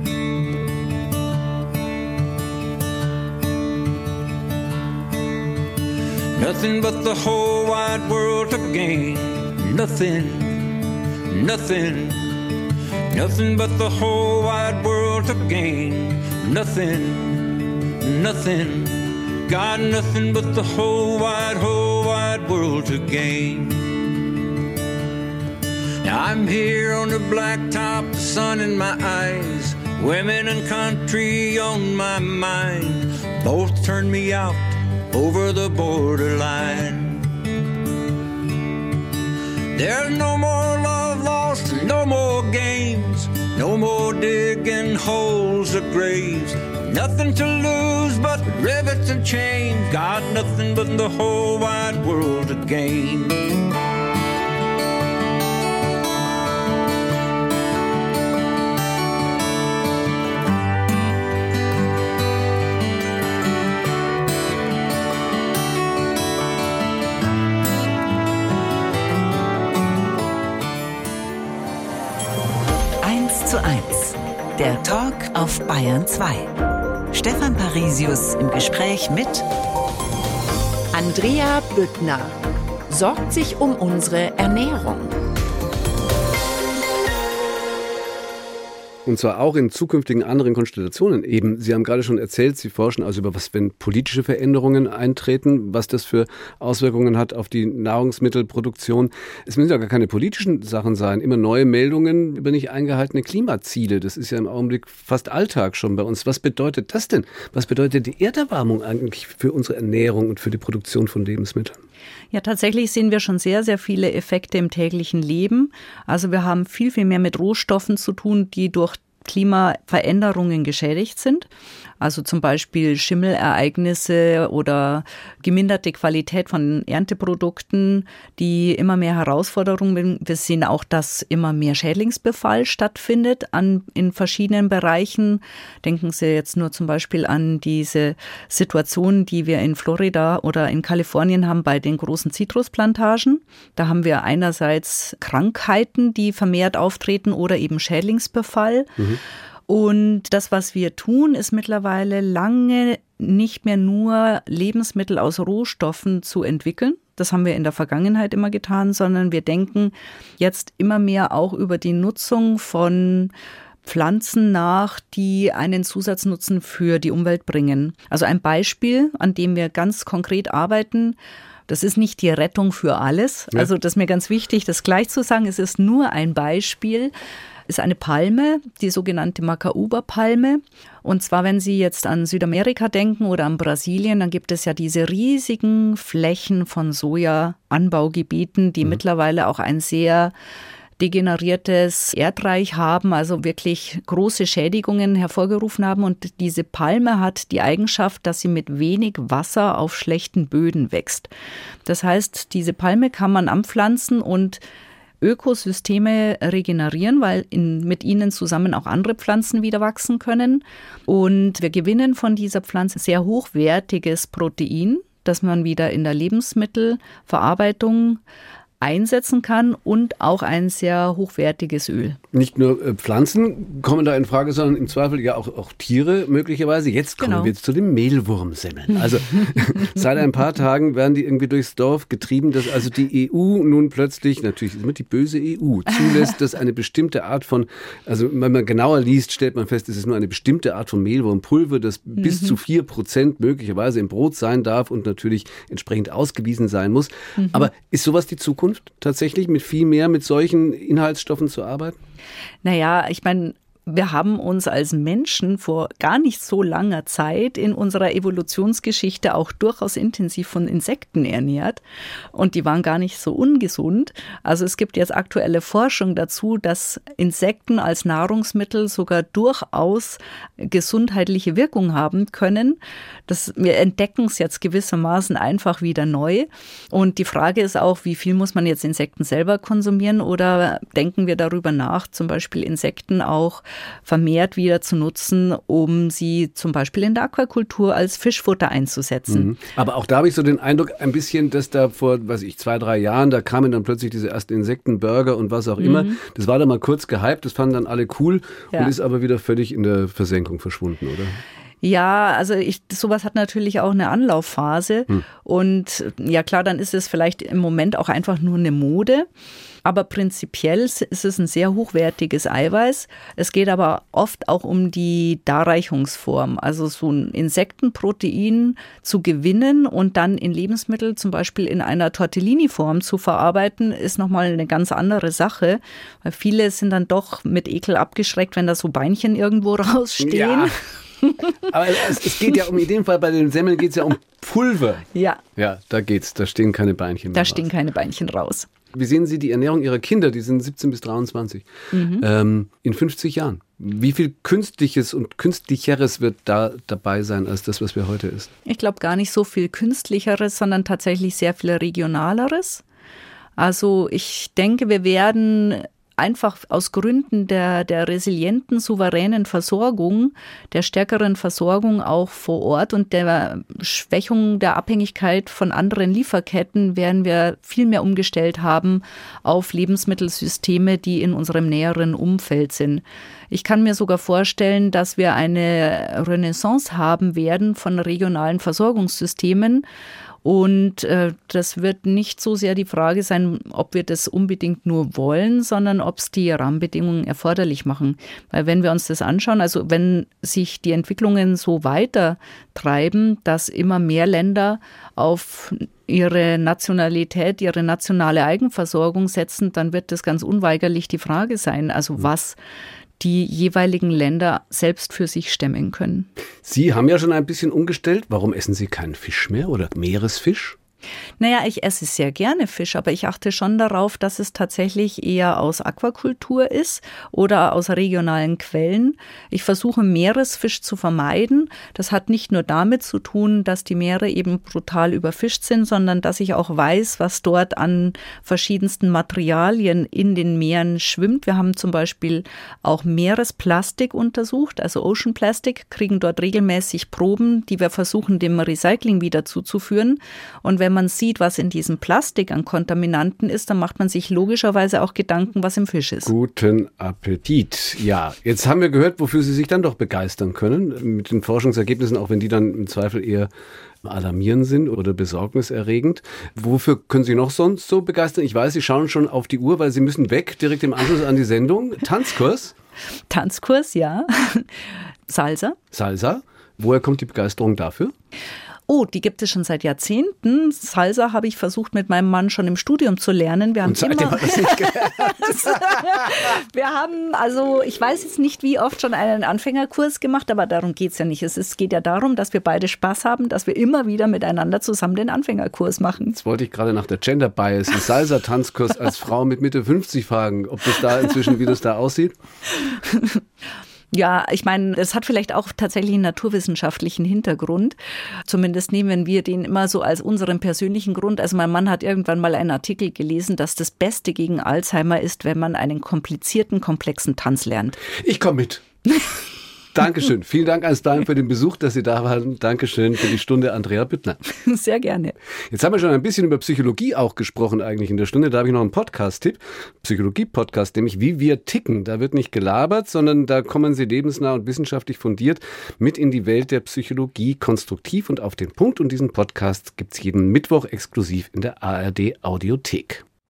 [SPEAKER 7] Nothing but the whole wide world to gain. Nothing, nothing, nothing but the whole wide world to gain. Nothing, nothing, got nothing but the whole wide world to gain. Now I'm here on the blacktop, the sun in my eyes, women and country on my mind. Both turn me out over the borderline. There's no more love lost, no more games, no more digging holes or graves. Nothing to lose but rivets and chains. Got nothing but the whole wide world to gain.
[SPEAKER 3] Zu 1. Der Talk auf Bayern 2. Stefan Parisius im Gespräch mit
[SPEAKER 4] Andrea Büttner sorgt sich um unsere Ernährung.
[SPEAKER 1] Und zwar auch in zukünftigen anderen Konstellationen. Eben, Sie haben gerade schon erzählt, Sie forschen also über was, wenn politische Veränderungen eintreten, was das für Auswirkungen hat auf die Nahrungsmittelproduktion. Es müssen ja gar keine politischen Sachen sein. Immer neue Meldungen über nicht eingehaltene Klimaziele. Das ist ja im Augenblick fast Alltag schon bei uns. Was bedeutet das denn? Was bedeutet die Erderwärmung eigentlich für unsere Ernährung und für die Produktion von Lebensmitteln?
[SPEAKER 2] Ja, tatsächlich sehen wir schon sehr, sehr viele Effekte im täglichen Leben. Also wir haben viel, viel mehr mit Rohstoffen zu tun, die durch Klimaveränderungen geschädigt sind. Also zum Beispiel Schimmelereignisse oder geminderte Qualität von Ernteprodukten, die immer mehr Herausforderungen bringen. Wir sehen auch, dass immer mehr Schädlingsbefall stattfindet in verschiedenen Bereichen. Denken Sie jetzt nur zum Beispiel an diese Situation, die wir in Florida oder in Kalifornien haben bei den großen Zitrusplantagen. Da haben wir einerseits Krankheiten, die vermehrt auftreten oder eben Schädlingsbefall. Und das, was wir tun, ist mittlerweile lange nicht mehr nur Lebensmittel aus Rohstoffen zu entwickeln. Das haben wir in der Vergangenheit immer getan, sondern wir denken jetzt immer mehr auch über die Nutzung von Pflanzen nach, die einen Zusatznutzen für die Umwelt bringen. Also ein Beispiel, an dem wir ganz konkret arbeiten, das ist nicht die Rettung für alles. Ja. Also das ist mir ganz wichtig, das gleich zu sagen. Es ist nur ein Beispiel. Ist eine Palme, die sogenannte Macaúba-Palme. Und zwar, wenn Sie jetzt an Südamerika denken oder an Brasilien, dann gibt es ja diese riesigen Flächen von Soja-Anbaugebieten, die mittlerweile auch ein sehr degeneriertes Erdreich haben, also wirklich große Schädigungen hervorgerufen haben. Und diese Palme hat die Eigenschaft, dass sie mit wenig Wasser auf schlechten Böden wächst. Das heißt, diese Palme kann man anpflanzen und Ökosysteme regenerieren, weil mit ihnen zusammen auch andere Pflanzen wieder wachsen können. Und wir gewinnen von dieser Pflanze sehr hochwertiges Protein, das man wieder in der Lebensmittelverarbeitung einsetzen kann und auch ein sehr hochwertiges Öl.
[SPEAKER 1] Nicht nur Pflanzen kommen da in Frage, sondern im Zweifel ja auch Tiere möglicherweise. Jetzt kommen wir zu den Mehlwurmsemmeln. Also seit ein paar Tagen werden die irgendwie durchs Dorf getrieben, dass also die EU nun plötzlich, natürlich immer die böse EU, zulässt, dass eine bestimmte Art von, also wenn man genauer liest, stellt man fest, es ist nur eine bestimmte Art von Mehlwurmpulver, das bis zu 4% möglicherweise im Brot sein darf und natürlich entsprechend ausgewiesen sein muss. Aber ist sowas die Zukunft? Tatsächlich mit solchen Inhaltsstoffen zu arbeiten?
[SPEAKER 2] Naja, ich meine, wir haben uns als Menschen vor gar nicht so langer Zeit in unserer Evolutionsgeschichte auch durchaus intensiv von Insekten ernährt. Und die waren gar nicht so ungesund. Also es gibt jetzt aktuelle Forschung dazu, dass Insekten als Nahrungsmittel sogar durchaus gesundheitliche Wirkung haben können. Wir entdecken es jetzt gewissermaßen einfach wieder neu. Und die Frage ist auch, wie viel muss man jetzt Insekten selber konsumieren oder denken wir darüber nach, zum Beispiel Insekten auch vermehrt wieder zu nutzen, um sie zum Beispiel in der Aquakultur als Fischfutter einzusetzen.
[SPEAKER 1] Aber auch da habe ich so den Eindruck ein bisschen, dass da vor, 2-3 Jahren, da kamen dann plötzlich diese ersten Insektenburger und was auch immer. Das war dann mal kurz gehypt, das fanden dann alle cool und ist aber wieder völlig in der Versenkung verschwunden, oder?
[SPEAKER 2] Ja, also sowas hat natürlich auch eine Anlaufphase und ja klar, dann ist es vielleicht im Moment auch einfach nur eine Mode. Aber prinzipiell ist es ein sehr hochwertiges Eiweiß. Es geht aber oft auch um die Darreichungsform. Also so ein Insektenprotein zu gewinnen und dann in Lebensmittel, zum Beispiel in einer Tortellini-Form zu verarbeiten, ist nochmal eine ganz andere Sache. Weil viele sind dann doch mit Ekel abgeschreckt, wenn da so Beinchen irgendwo rausstehen.
[SPEAKER 1] Ja. Aber es geht ja in dem Fall bei den Semmeln geht es ja um Pulver.
[SPEAKER 2] Ja.
[SPEAKER 1] Ja, da stehen keine Beinchen
[SPEAKER 2] mehr raus. Da stehen keine Beinchen raus.
[SPEAKER 1] Wie sehen Sie die Ernährung Ihrer Kinder, die sind 17 bis 23, in 50 Jahren? Wie viel Künstliches und Künstlicheres wird da dabei sein, als das, was wir heute essen? Ich
[SPEAKER 2] glaube gar nicht so viel Künstlicheres, sondern tatsächlich sehr viel Regionaleres. Also ich denke, wir werden einfach aus Gründen der resilienten, souveränen Versorgung, der stärkeren Versorgung auch vor Ort und der Schwächung der Abhängigkeit von anderen Lieferketten werden wir viel mehr umgestellt haben auf Lebensmittelsysteme, die in unserem näheren Umfeld sind. Ich kann mir sogar vorstellen, dass wir eine Renaissance haben werden von regionalen Versorgungssystemen. Und das wird nicht so sehr die Frage sein, ob wir das unbedingt nur wollen, sondern ob es die Rahmenbedingungen erforderlich machen. Weil wenn wir uns das anschauen, also wenn sich die Entwicklungen so weiter treiben, dass immer mehr Länder auf ihre Nationalität, ihre nationale Eigenversorgung setzen, dann wird das ganz unweigerlich die Frage sein, also was die jeweiligen Länder selbst für sich stemmen können.
[SPEAKER 1] Sie haben ja schon ein bisschen umgestellt. Warum essen Sie keinen Fisch mehr oder Meeresfisch?
[SPEAKER 2] Naja, ich esse sehr gerne Fisch, aber ich achte schon darauf, dass es tatsächlich eher aus Aquakultur ist oder aus regionalen Quellen. Ich versuche, Meeresfisch zu vermeiden. Das hat nicht nur damit zu tun, dass die Meere eben brutal überfischt sind, sondern dass ich auch weiß, was dort an verschiedensten Materialien in den Meeren schwimmt. Wir haben zum Beispiel auch Meeresplastik untersucht, also Ocean Plastic, kriegen dort regelmäßig Proben, die wir versuchen, dem Recycling wieder zuzuführen. Und wenn man sieht, was in diesem Plastik an Kontaminanten ist, dann macht man sich logischerweise auch Gedanken, was im Fisch ist.
[SPEAKER 1] Guten Appetit. Ja, jetzt haben wir gehört, wofür Sie sich dann doch begeistern können mit den Forschungsergebnissen, auch wenn die dann im Zweifel eher alarmierend sind oder besorgniserregend. Wofür können Sie noch sonst so begeistern? Ich weiß, Sie schauen schon auf die Uhr, weil Sie müssen weg, direkt im Anschluss an die Sendung. Tanzkurs?
[SPEAKER 2] Tanzkurs, ja. Salsa.
[SPEAKER 1] Salsa. Woher kommt die Begeisterung dafür?
[SPEAKER 2] Oh, die gibt es schon seit Jahrzehnten. Salsa habe ich versucht, mit meinem Mann schon im Studium zu lernen. Wir haben
[SPEAKER 1] Und seitdem hat das nicht gelernt.
[SPEAKER 2] Wir haben, also ich weiß jetzt nicht, wie oft schon einen Anfängerkurs gemacht, aber darum geht es ja nicht. Es geht ja darum, dass wir beide Spaß haben, dass wir immer wieder miteinander zusammen den Anfängerkurs machen.
[SPEAKER 1] Jetzt wollte ich gerade nach der Gender Bias im Salsa-Tanzkurs als Frau mit Mitte 50 fragen, ob das da inzwischen, wie das da aussieht.
[SPEAKER 2] Ja, ich meine, es hat vielleicht auch tatsächlich einen naturwissenschaftlichen Hintergrund. Zumindest nehmen wir den immer so als unseren persönlichen Grund. Also mein Mann hat irgendwann mal einen Artikel gelesen, dass das Beste gegen Alzheimer ist, wenn man einen komplizierten, komplexen Tanz lernt.
[SPEAKER 1] Ich komme mit. Dankeschön. Vielen Dank ans Dahin für den Besuch, dass Sie da waren. Dankeschön für die Stunde, Andrea Büttner.
[SPEAKER 2] Sehr gerne.
[SPEAKER 1] Jetzt haben wir schon ein bisschen über Psychologie auch gesprochen eigentlich in der Stunde. Da habe ich noch einen Podcast-Tipp. Psychologie-Podcast, nämlich Wie wir ticken. Da wird nicht gelabert, sondern da kommen Sie lebensnah und wissenschaftlich fundiert mit in die Welt der Psychologie, konstruktiv und auf den Punkt. Und diesen Podcast gibt es jeden Mittwoch exklusiv in der ARD Audiothek.